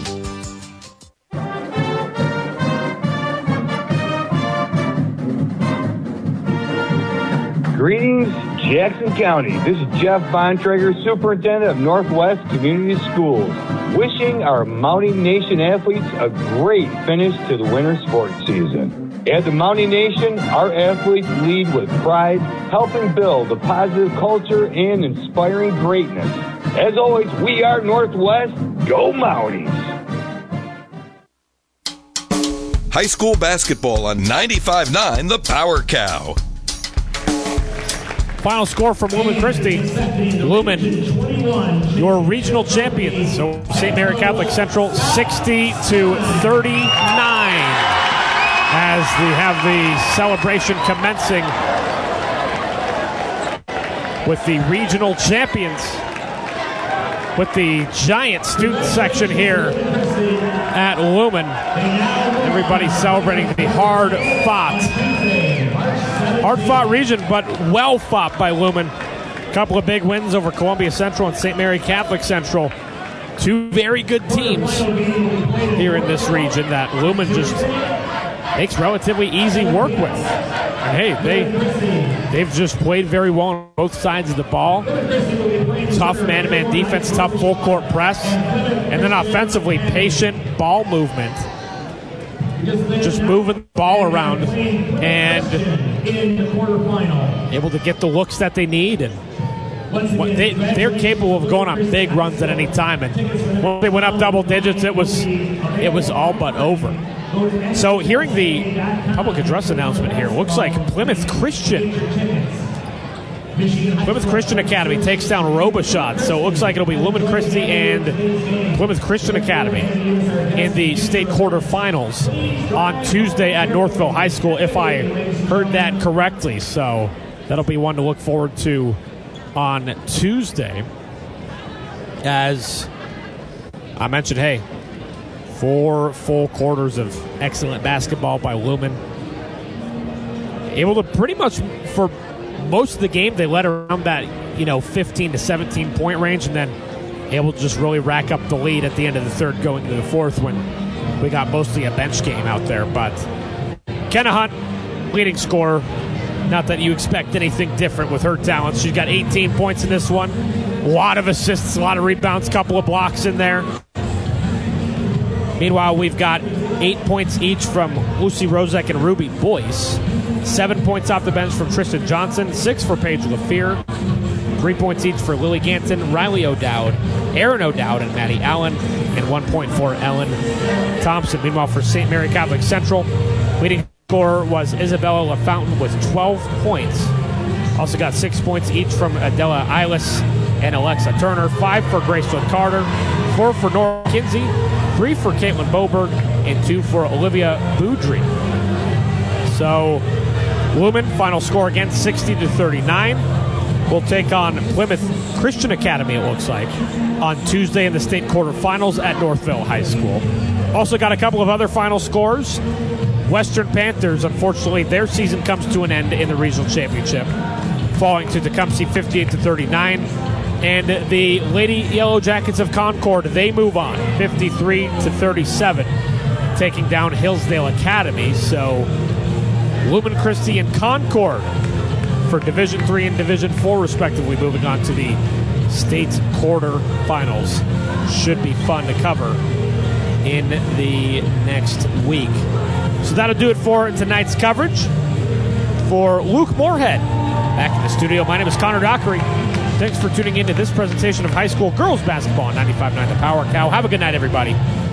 Greetings, Jackson County. This is Jeff Bontrager, Superintendent of Northwest Community Schools, wishing our Mounting Nation athletes a great finish to the winter sports season. At the Mounting Nation, our athletes lead with pride, helping build a positive culture and inspiring greatness. As always, we are Northwest. Go Mounties! High school basketball on ninety-five point nine The Power Cow. Final score from Lumen Christi. Lumen, your regional champions. So Saint Mary Catholic Central, sixty to thirty-nine. As we have the celebration commencing with the regional champions, with the giant student section here at Lumen. Everybody celebrating the hard-fought, hard-fought region, but well-fought by Lumen. A couple of big wins over Columbia Central and Saint Mary Catholic Central. Two very good teams here in this region that Lumen just makes relatively easy work with. And hey, they, they've just played very well on both sides of the ball. Tough man-to-man defense, tough full-court press, and then offensively, patient ball movement. Just moving the ball around and able to get the looks that they need and they, they're capable of going on big runs at any time. And when they went up double digits, it was it was all but over. So hearing the public address announcement here, looks like Plymouth Christian. Plymouth Christian Academy takes down Robichaud. So it looks like it'll be Lumen Christi and Plymouth Christian Academy in the state quarterfinals on Tuesday at Northville High School, if I heard that correctly. So that'll be one to look forward to on Tuesday. As I mentioned, hey, four full quarters of excellent basketball by Lumen. Able to pretty much, for most of the game, they led around that, you know, fifteen to seventeen point range, and then able to just really rack up the lead at the end of the third going into the fourth when we got mostly a bench game out there. But Kenna Hunt, leading scorer. Not that you expect anything different with her talent. She's got eighteen points in this one. A lot of assists, a lot of rebounds, couple of blocks in there. Meanwhile, we've got eight points each from Lucy Rozek and Ruby Boyce. Seven points off the bench from Tristan Johnson. Six for Paige LaFear. Three points each for Lily Ganton, Riley O'Dowd, Aaron O'Dowd, and Maddie Allen. And one point for Ellen Thompson. Meanwhile, for Saint Mary Catholic Central, leading scorer was Isabella LaFountain with twelve points. Also got six points each from Adela Eilis and Alexa Turner. Five for Graceland Carter. Four for Nora Kinsey. Three for Caitlin Boberg. And two for Olivia Boudry. So, Lumen, final score again, sixty to thirty-nine. We'll take on Plymouth Christian Academy, it looks like, on Tuesday in the state quarterfinals at Northville High School. Also got a couple of other final scores. Western Panthers, unfortunately, their season comes to an end in the regional championship, falling to Tecumseh fifty-eight to thirty-nine. And the Lady Yellow Jackets of Concord, they move on, fifty-three to thirty-seven, taking down Hillsdale Academy. So Lumen Christi and Concord for Division three and Division four, respectively, moving on to the state quarterfinals. Should be fun to cover in the next week. So that'll do it for tonight's coverage. For Luke Moorhead, back in the studio, my name is Connor Dockery. Thanks for tuning in to this presentation of high school girls basketball on ninety-five point nine The Power Cow. Have a good night, everybody.